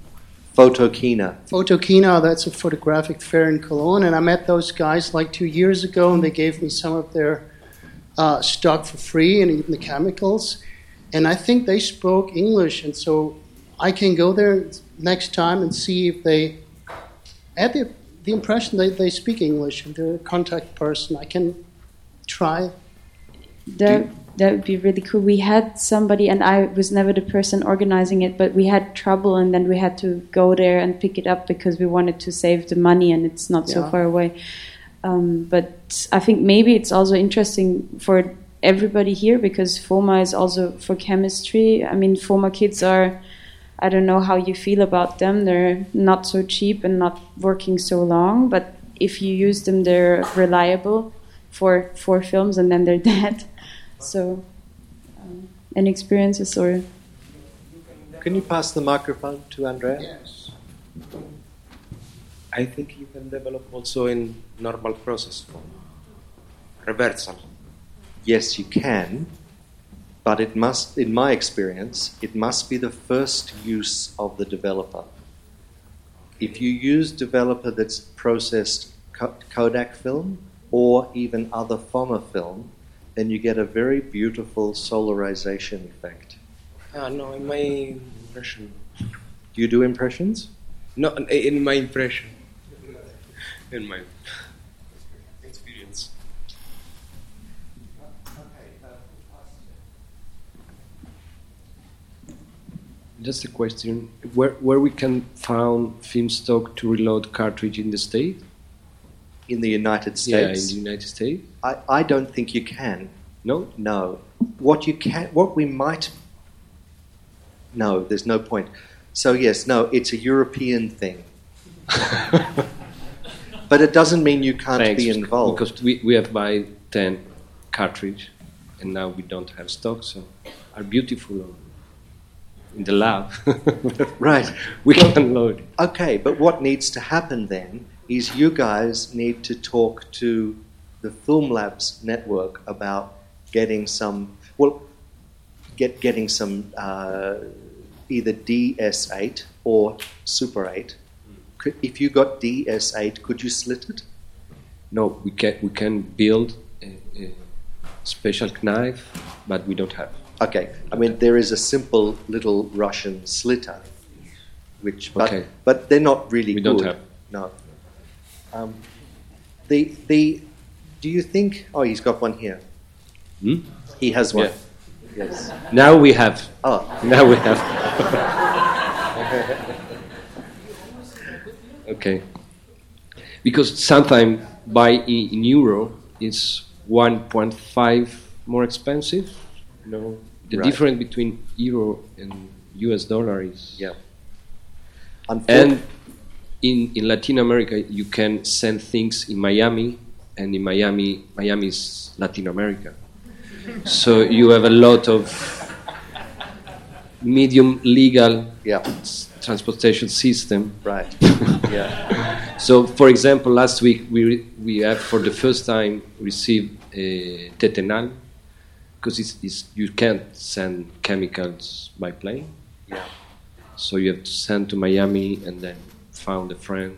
Photokina, that's a photographic fair in Cologne, and I met those guys like 2 years ago, and they gave me some of their stock for free, and even the chemicals. And I think they spoke English, and so I can go there next time and see if they had the impression that they speak English, and they're a contact person. I can try. That would be really cool. We had somebody, and I was never the person organizing it, but we had trouble, and then we had to go there and pick it up because we wanted to save the money, and it's not so far away. But I think maybe it's also interesting for everybody here because Forma is also for chemistry. I mean, Forma kits are, I don't know how you feel about them. They're not so cheap and not working so long, but if you use them, they're reliable for 4 films, and then they're dead. So, any experiences or? Can you pass the microphone to Andrea? Yes. I think you can develop also in normal process form. Reversal. Yes, you can, but it must, in my experience, it must be the first use of the developer. If you use developer that's processed Kodak film or even other Forma film, then you get a very beautiful solarization effect. No, in my impression. Do you do impressions? No, in my impression. In my experience. Just a question: where we can find film stock to reload cartridge in the States? In the United States? Yeah, in the United States. I don't think you can. No? No. What we might... No, there's no point. So yes, no, it's a European thing. But it doesn't mean you can't be involved. Because we have buy 10 cartridge, and now we don't have stock, so are beautiful in the lab. Right. We can load it. Okay, but what needs to happen then is you guys need to talk to the Film Labs network about getting some, getting some either DS8 or Super 8. If you got DS8, could you slit it? No, we can build a special knife, but we don't have. Okay, I mean there is a simple little Russian slitter, but they're not really good. We don't have. No. Do you think? Oh, he's got one here. Hmm? He has one. Yeah. Yes. Now we have. Oh. Now we have. Okay. Because sometimes buy in euro is 1.5 more expensive. You know, the Right. difference between euro and US dollar is. Yeah. And in Latin America, you can send things in Miami, and in Miami is Latin America. So you have a lot of medium legal transportation system. Right. Yeah. So, for example, last week we have for the first time received Tetenal, because you can't send chemicals by plane. Yeah. So you have to send to Miami and then found a friend.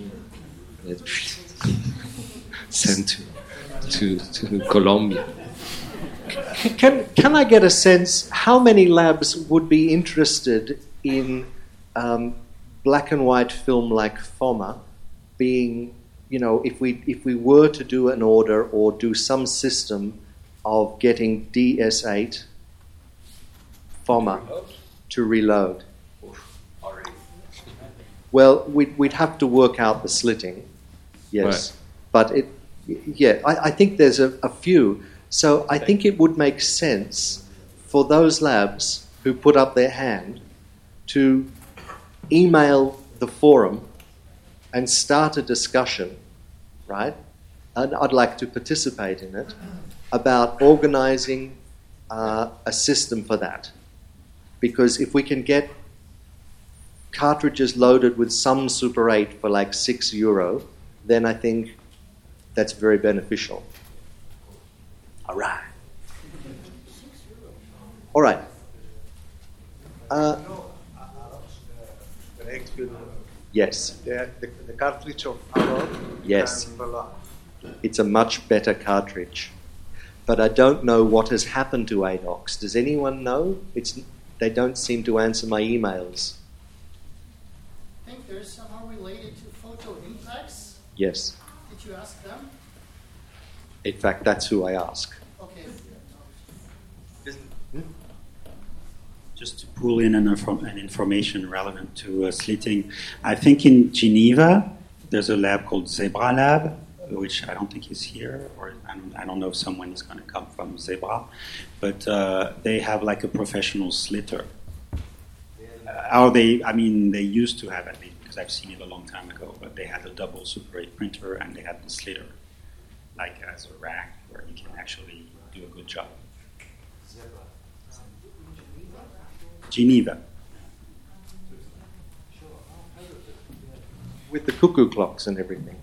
Sent to Colombia. Can I get a sense how many labs would be interested in black and white film like FOMA being, you know, if we were to do an order or do some system of getting DS8 FOMA to reload? Well, we'd have to work out the slitting, yes, Right. but I think there's a few. So I think it would make sense for those labs who put up their hand to email the forum and start a discussion, right? And I'd like to participate in it, about organizing a system for that. Because if we can get cartridges loaded with some Super 8 for like €6, then I think that's very beneficial. All right. All right. Yes. The cartridge of Adobe. Yes. It's a much better cartridge. But I don't know what has happened to ADOX. Does anyone know? They don't seem to answer my emails. I think they're somehow related to Photo Impacts. Yes. Did you ask them? In fact, that's who I ask. Okay. Just to pull in an information relevant to slitting, I think in Geneva there's a lab called Zebra Lab, which I don't think is here, or I don't know if someone is going to come from Zebra, but they have like a professional slitter. They used to have, at least, because I've seen it a long time ago, but they had a double Super 8 printer and they had the slitter, like as a rack where you can actually do a good job. Geneva. With the cuckoo clocks and everything.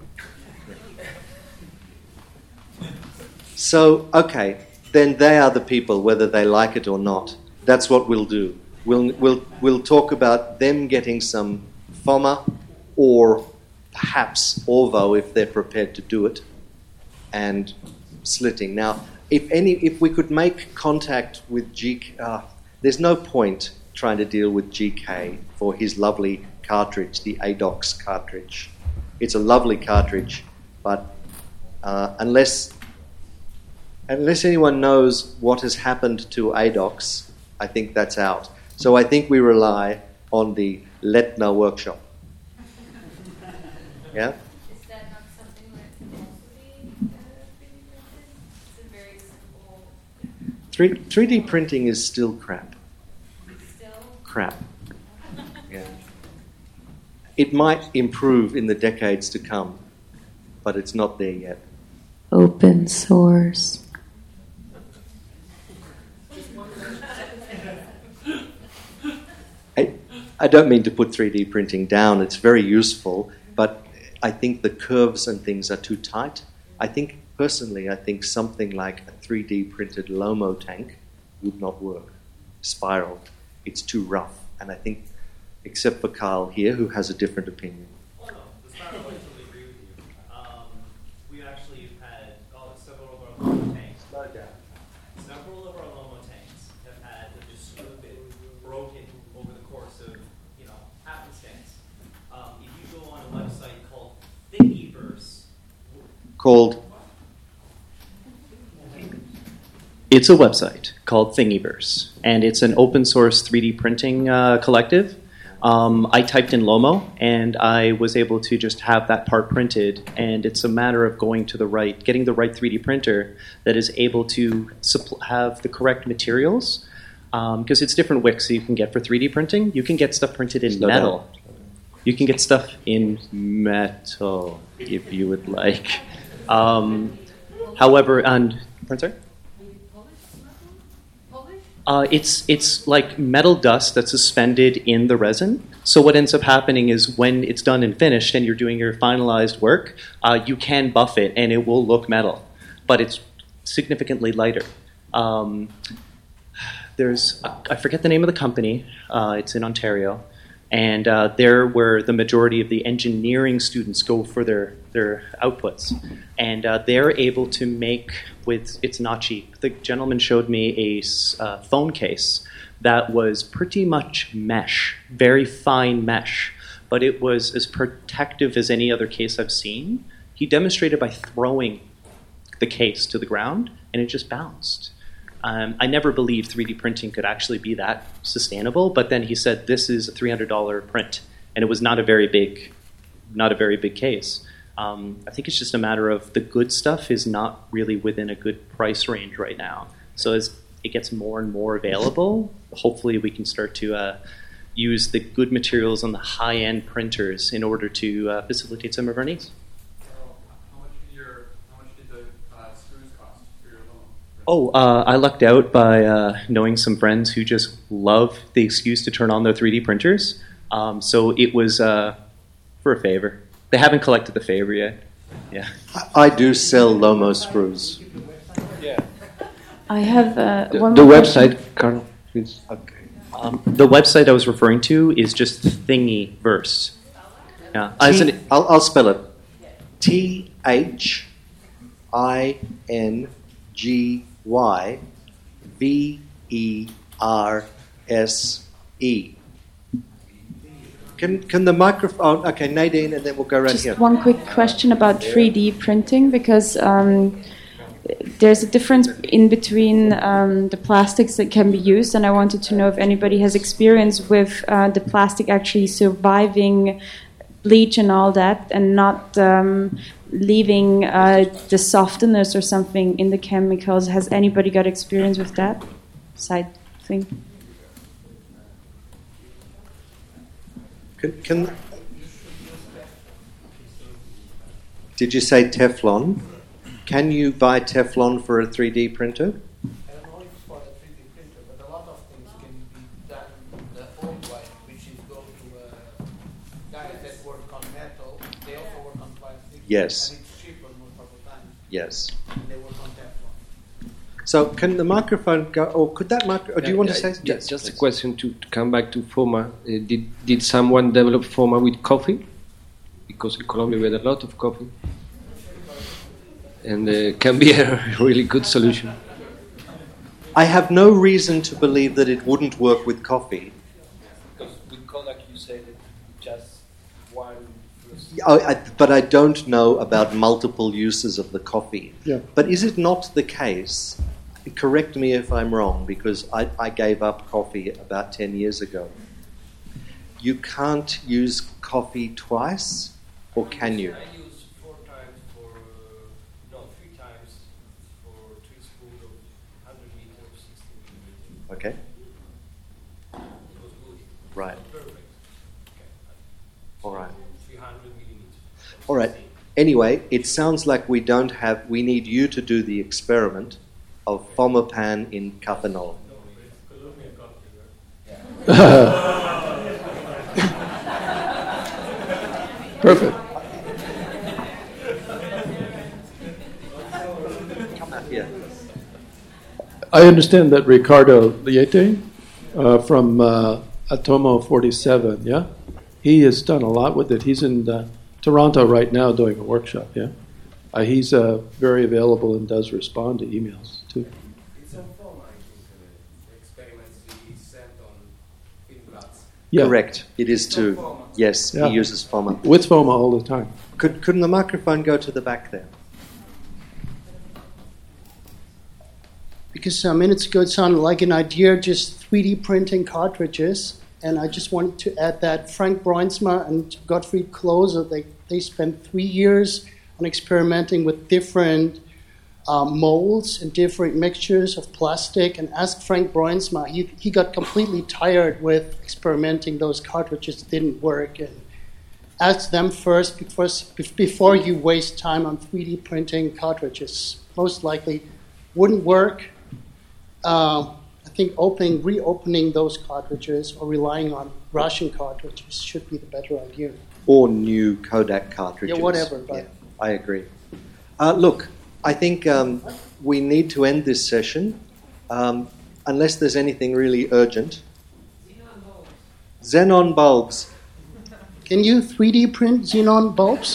So, okay, then they are the people, whether they like it or not. That's what we'll do. We'll talk about them getting some FOMA, or perhaps ORVO if they're prepared to do it, and slitting. Now, if we could make contact with GK, there's no point trying to deal with GK for his lovely cartridge, the ADOX cartridge. It's a lovely cartridge, but unless anyone knows what has happened to ADOX, I think that's out. So I think we rely on the Letna workshop. Yeah? Is that not something that can also be 3D printed? It's a very simple. 3D printing is still crap. Still? Crap. Yeah. It might improve in the decades to come, but it's not there yet. Open source. I don't mean to put 3D printing down. It's very useful, but I think the curves and things are too tight. I think something like a 3D printed Lomo tank would not work. Spiral. It's too rough. And I think, except for Carl here, who has a different opinion. Well, no, the spiral, I totally agree with you. We actually had several of our Lomo tanks. Several of our Lomo tanks have had the screw bit broken over the course of, happenstance. If you go on a website called Thingiverse, It's a website called Thingiverse, and it's an open source 3D printing collective. I typed in Lomo, and I was able to just have that part printed, and it's a matter of getting the right 3D printer that is able to have the correct materials, because it's different wicks you can get for 3D printing. You can get stuff printed in metal. You can get stuff in metal, if you would like. However, sorry? It's like metal dust that's suspended in the resin. So what ends up happening is when it's done and finished and you're doing your finalized work, you can buff it and it will look metal, but it's significantly lighter. I forget the name of the company. It's in Ontario. And there where the majority of the engineering students go for their outputs. And they're able to make, it's not cheap. The gentleman showed me a phone case that was pretty much mesh, very fine mesh, but it was as protective as any other case I've seen. He demonstrated by throwing the case to the ground, and it just bounced. I never believed 3D printing could actually be that sustainable, but then he said this is a $300 print, and it was not a very big case. I think it's just a matter of the good stuff is not really within a good price range right now. So as it gets more and more available, hopefully we can start to use the good materials on the high-end printers in order to facilitate some of our needs. I lucked out by knowing some friends who just love the excuse to turn on their 3D printers. So it was for a favor. They haven't collected the favor yet. Yeah. I do sell Lomo screws. Yeah. I have one the more website, question. Carl, please. Okay. The website I was referring to is just Thingiverse. Yeah. I'll spell it. THIGYVERSE. Can the microphone? Okay, Nadine, and then we'll go around Just here. one quick question about 3D printing, because there's a difference in between the plastics that can be used, and I wanted to know if anybody has experience with the plastic actually surviving bleach and all that, and not leaving the softeners or something in the chemicals. Has anybody got experience with that side thing? Did you say Teflon? Can you buy Teflon for a 3D printer? I don't know if it's for a 3D printer, but a lot of things can be done the old way, which is go to guys that work on metal. They also work on plastic. Yes. And it's cheaper most of the time. Yes. And they work on Teflon. So can the microphone go, or could that microphone, do you want to say? Yes, just a question to come back to FOMA. Did someone develop FOMA with coffee? Because in Colombia we had a lot of coffee. And can be a really good solution. I have no reason to believe that it wouldn't work with coffee. Because with Kodak you say that just one. But I don't know about multiple uses of the coffee. Yeah. But is it not the case, correct me if I'm wrong, because I gave up coffee about 10 years ago. You can't use coffee twice, or can you? I use 3 times for 3 spoons of 100 meters, 60 Okay. It was good. Right. Perfect. All right. Anyway, it sounds like we need you to do the experiment of Fomapan in Cathanol. Perfect. Come out here. I understand that Ricardo Liete from Atomo 47, yeah? He has done a lot with it. He's in Toronto right now doing a workshop, yeah? He's very available and does respond to emails, too. It's on FOMA, I think, the experiments he sent on film flats. Yeah. Correct. It is too. Yes, Yeah. he uses FOMA. With FOMA all the time. Couldn't the microphone go to the back there? Because minutes ago it sounded like an idea, just 3D printing cartridges. And I just wanted to add that Frank Bruinsma and Gottfried Klose, they spent 3 years on experimenting with different molds and different mixtures of plastic. And asked Frank Bruinsma, he got completely tired with experimenting. Those cartridges didn't work. And ask them first before you waste time on 3D printing cartridges. Most likely wouldn't work. I think reopening those cartridges or relying on Russian cartridges should be the better idea. Or new Kodak cartridges. Yeah, whatever. But yeah, I agree. Look, I think we need to end this session unless there's anything really urgent. Xenon bulbs. Can you 3D print xenon bulbs?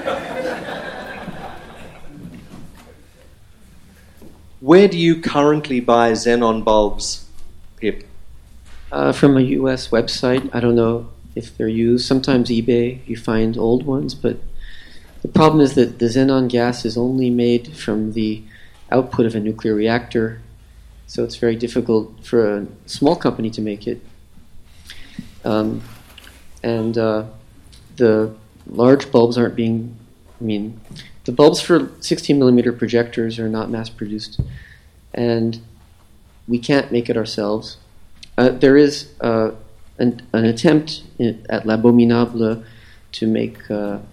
Where do you currently buy xenon bulbs, Pip? From a U.S. website. I don't know if they're used. Sometimes eBay, you find old ones, but the problem is that the xenon gas is only made from the output of a nuclear reactor, so it's very difficult for a small company to make it. The large bulbs aren't being... the bulbs for 16 millimeter projectors are not mass produced, and we can't make it ourselves. There is an attempt at L'Abominable to make an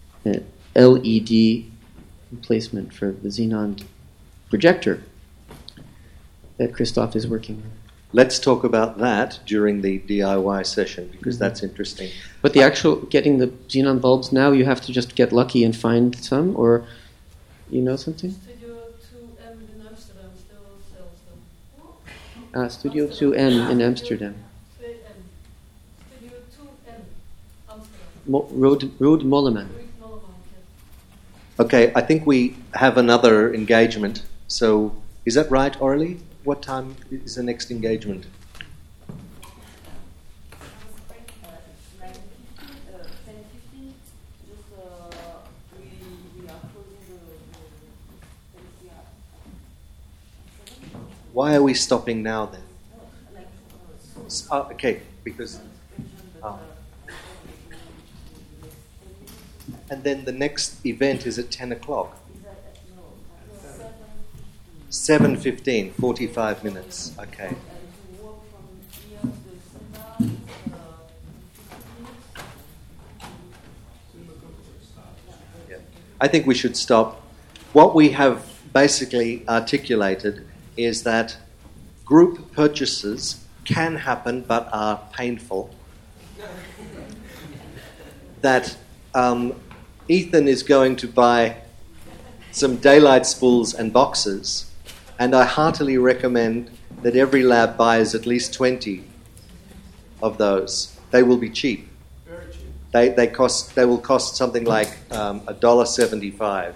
LED replacement for the xenon projector that Christophe is working on. Let's talk about that during the DIY session because that's interesting. But the actual getting the xenon bulbs now, you have to just get lucky and find some, or you know something? Studio 2M in Amsterdam still sells them. Studio 2M in Amsterdam. Studio 2M, Amsterdam. Road Moleman. Okay, I think we have another engagement. So is that right, Aurelie? What time is the next engagement? Why are we stopping now then? Okay, because... And then the next event is at 10 o'clock. 7:15, 45 minutes. Okay. Yeah. I think we should stop. What we have basically articulated is that group purchases can happen but are painful. That Ethan is going to buy some daylight spools and boxes, and I heartily recommend that every lab buys at least 20 of those. They will be cheap. Very cheap. They will cost something like $1.75.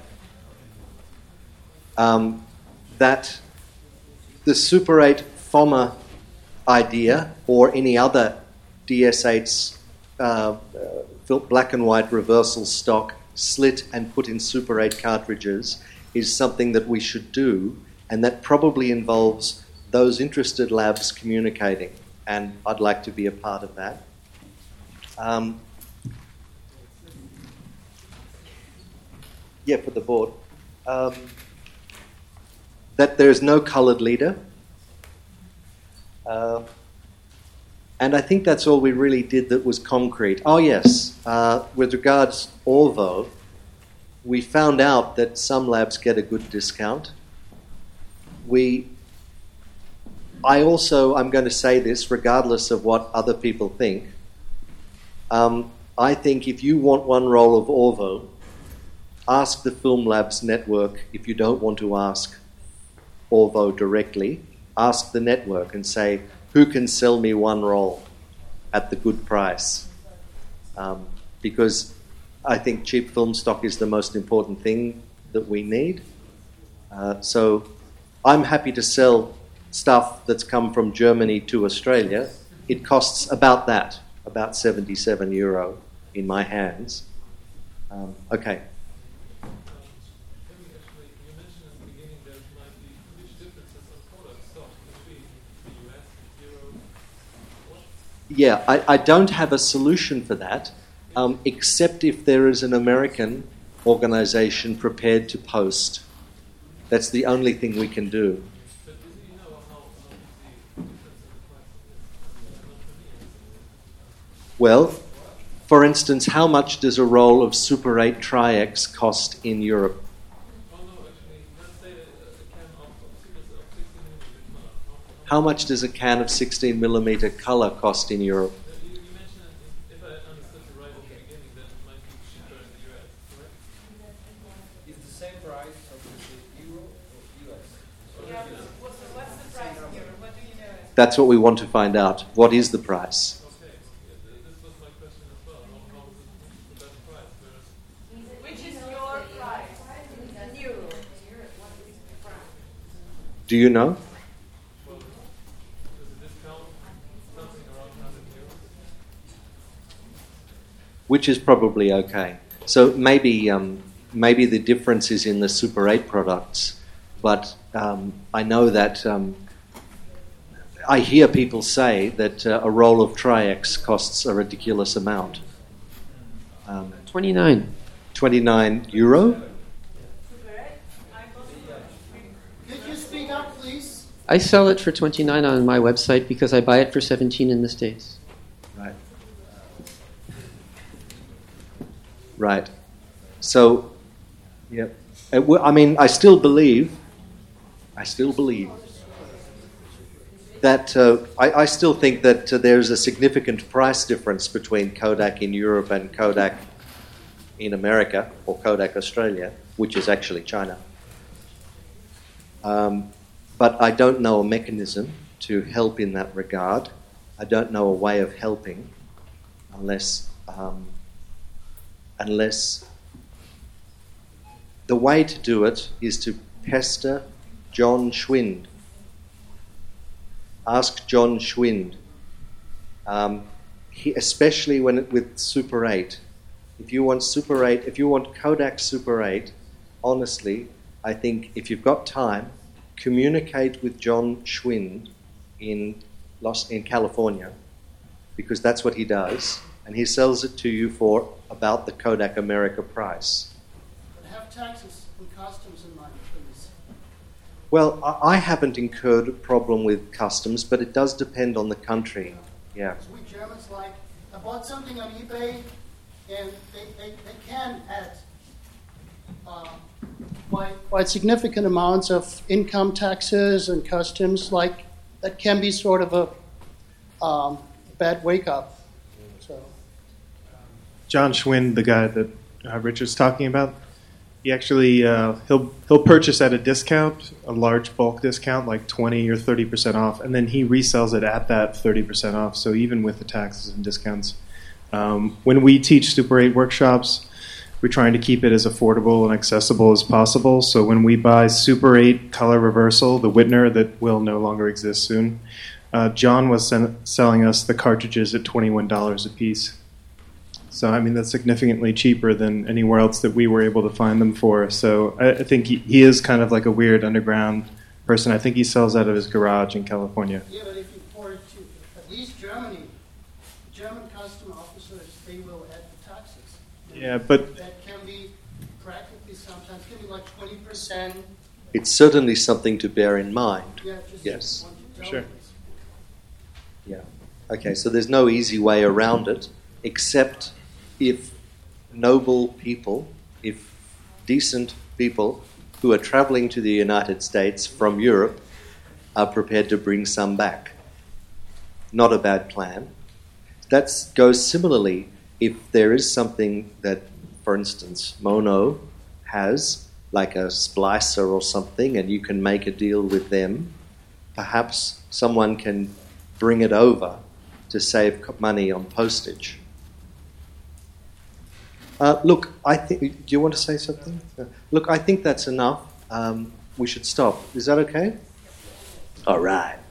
That the Super 8 FOMA idea or any other DS8's black and white reversal stock slit and put in Super 8 cartridges is something that we should do, and that probably involves those interested labs communicating, and I'd like to be a part of that. For the board. That there's no coloured leader. And I think that's all we really did that was concrete. Oh, yes. With regards Orvo, we found out that some labs get a good discount. I'm going to say this regardless of what other people think. I think if you want one roll of Orvo, ask the Film Labs network. If you don't want to ask Orvo directly, ask the network and say, who can sell me one roll at the good price? Because I think cheap film stock is the most important thing that we need. So I'm happy to sell stuff that's come from Germany to Australia. It costs about that, about €77 in my hands. Okay. Yeah, I don't have a solution for that, except if there is an American organization prepared to post. That's the only thing we can do. Well, for instance, how much does a roll of Super 8 Tri-X cost in Europe? How much does a can of 16mm color cost in Europe? It's the same price of the euro or US? What's the price in Europe? What do you know? That's what we want to find out. What is the price? Which is your price? In euro. Do you know? Which is probably okay. So maybe the difference is in the Super 8 products, but I know that I hear people say that a roll of Tri-X costs a ridiculous amount. 29. €29? Could you speak up, please? I sell it for 29 on my website because I buy it for 17 in the States. Right. So, yeah. I mean, I still believe that I still think that there's a significant price difference between Kodak in Europe and Kodak in America, or Kodak Australia, which is actually China. But I don't know a mechanism to help in that regard. I don't know a way of helping unless the way to do it is to pester John Schwind. Ask John Schwind, especially with Super 8. If you want Super 8, if you want Kodak Super 8, honestly, I think if you've got time, communicate with John Schwind in California, because that's what he does, and he sells it to you for about the Kodak America price. But have taxes and customs in mind, please. Well, I haven't incurred a problem with customs, but it does depend on the country. Yeah. We Germans I bought something on eBay, and they can add quite significant amounts of income taxes and customs. That can be sort of a bad wake-up. So. John Schwind, the guy that Richard's talking about, he actually he'll purchase at a discount, a large bulk discount, like 20 or 30% off, and then he resells it at that 30% off. So even with the taxes and discounts, when we teach Super 8 workshops, we're trying to keep it as affordable and accessible as possible. So when we buy Super 8 Color Reversal, the Whitner that will no longer exist soon, John was selling us the cartridges at $21 a piece. So, I mean, that's significantly cheaper than anywhere else that we were able to find them for. So I think he is kind of like a weird underground person. I think he sells out of his garage in California. Yeah, but if you pour it to at least Germany, German custom officers, they will add the taxes. Yeah, but that can be practically sometimes can be like 20%. It's certainly something to bear in mind. Yeah, yes. Sure. Yeah. Okay, so there's no easy way around it, except if noble people, if decent people who are traveling to the United States from Europe are prepared to bring some back. Not a bad plan. That goes similarly if there is something that, for instance, Mono has, like a splicer or something, and you can make a deal with them, perhaps someone can bring it over to save money on postage. Look, I think. Do you want to say something? Look, I think that's enough. We should stop. Is that okay? All right.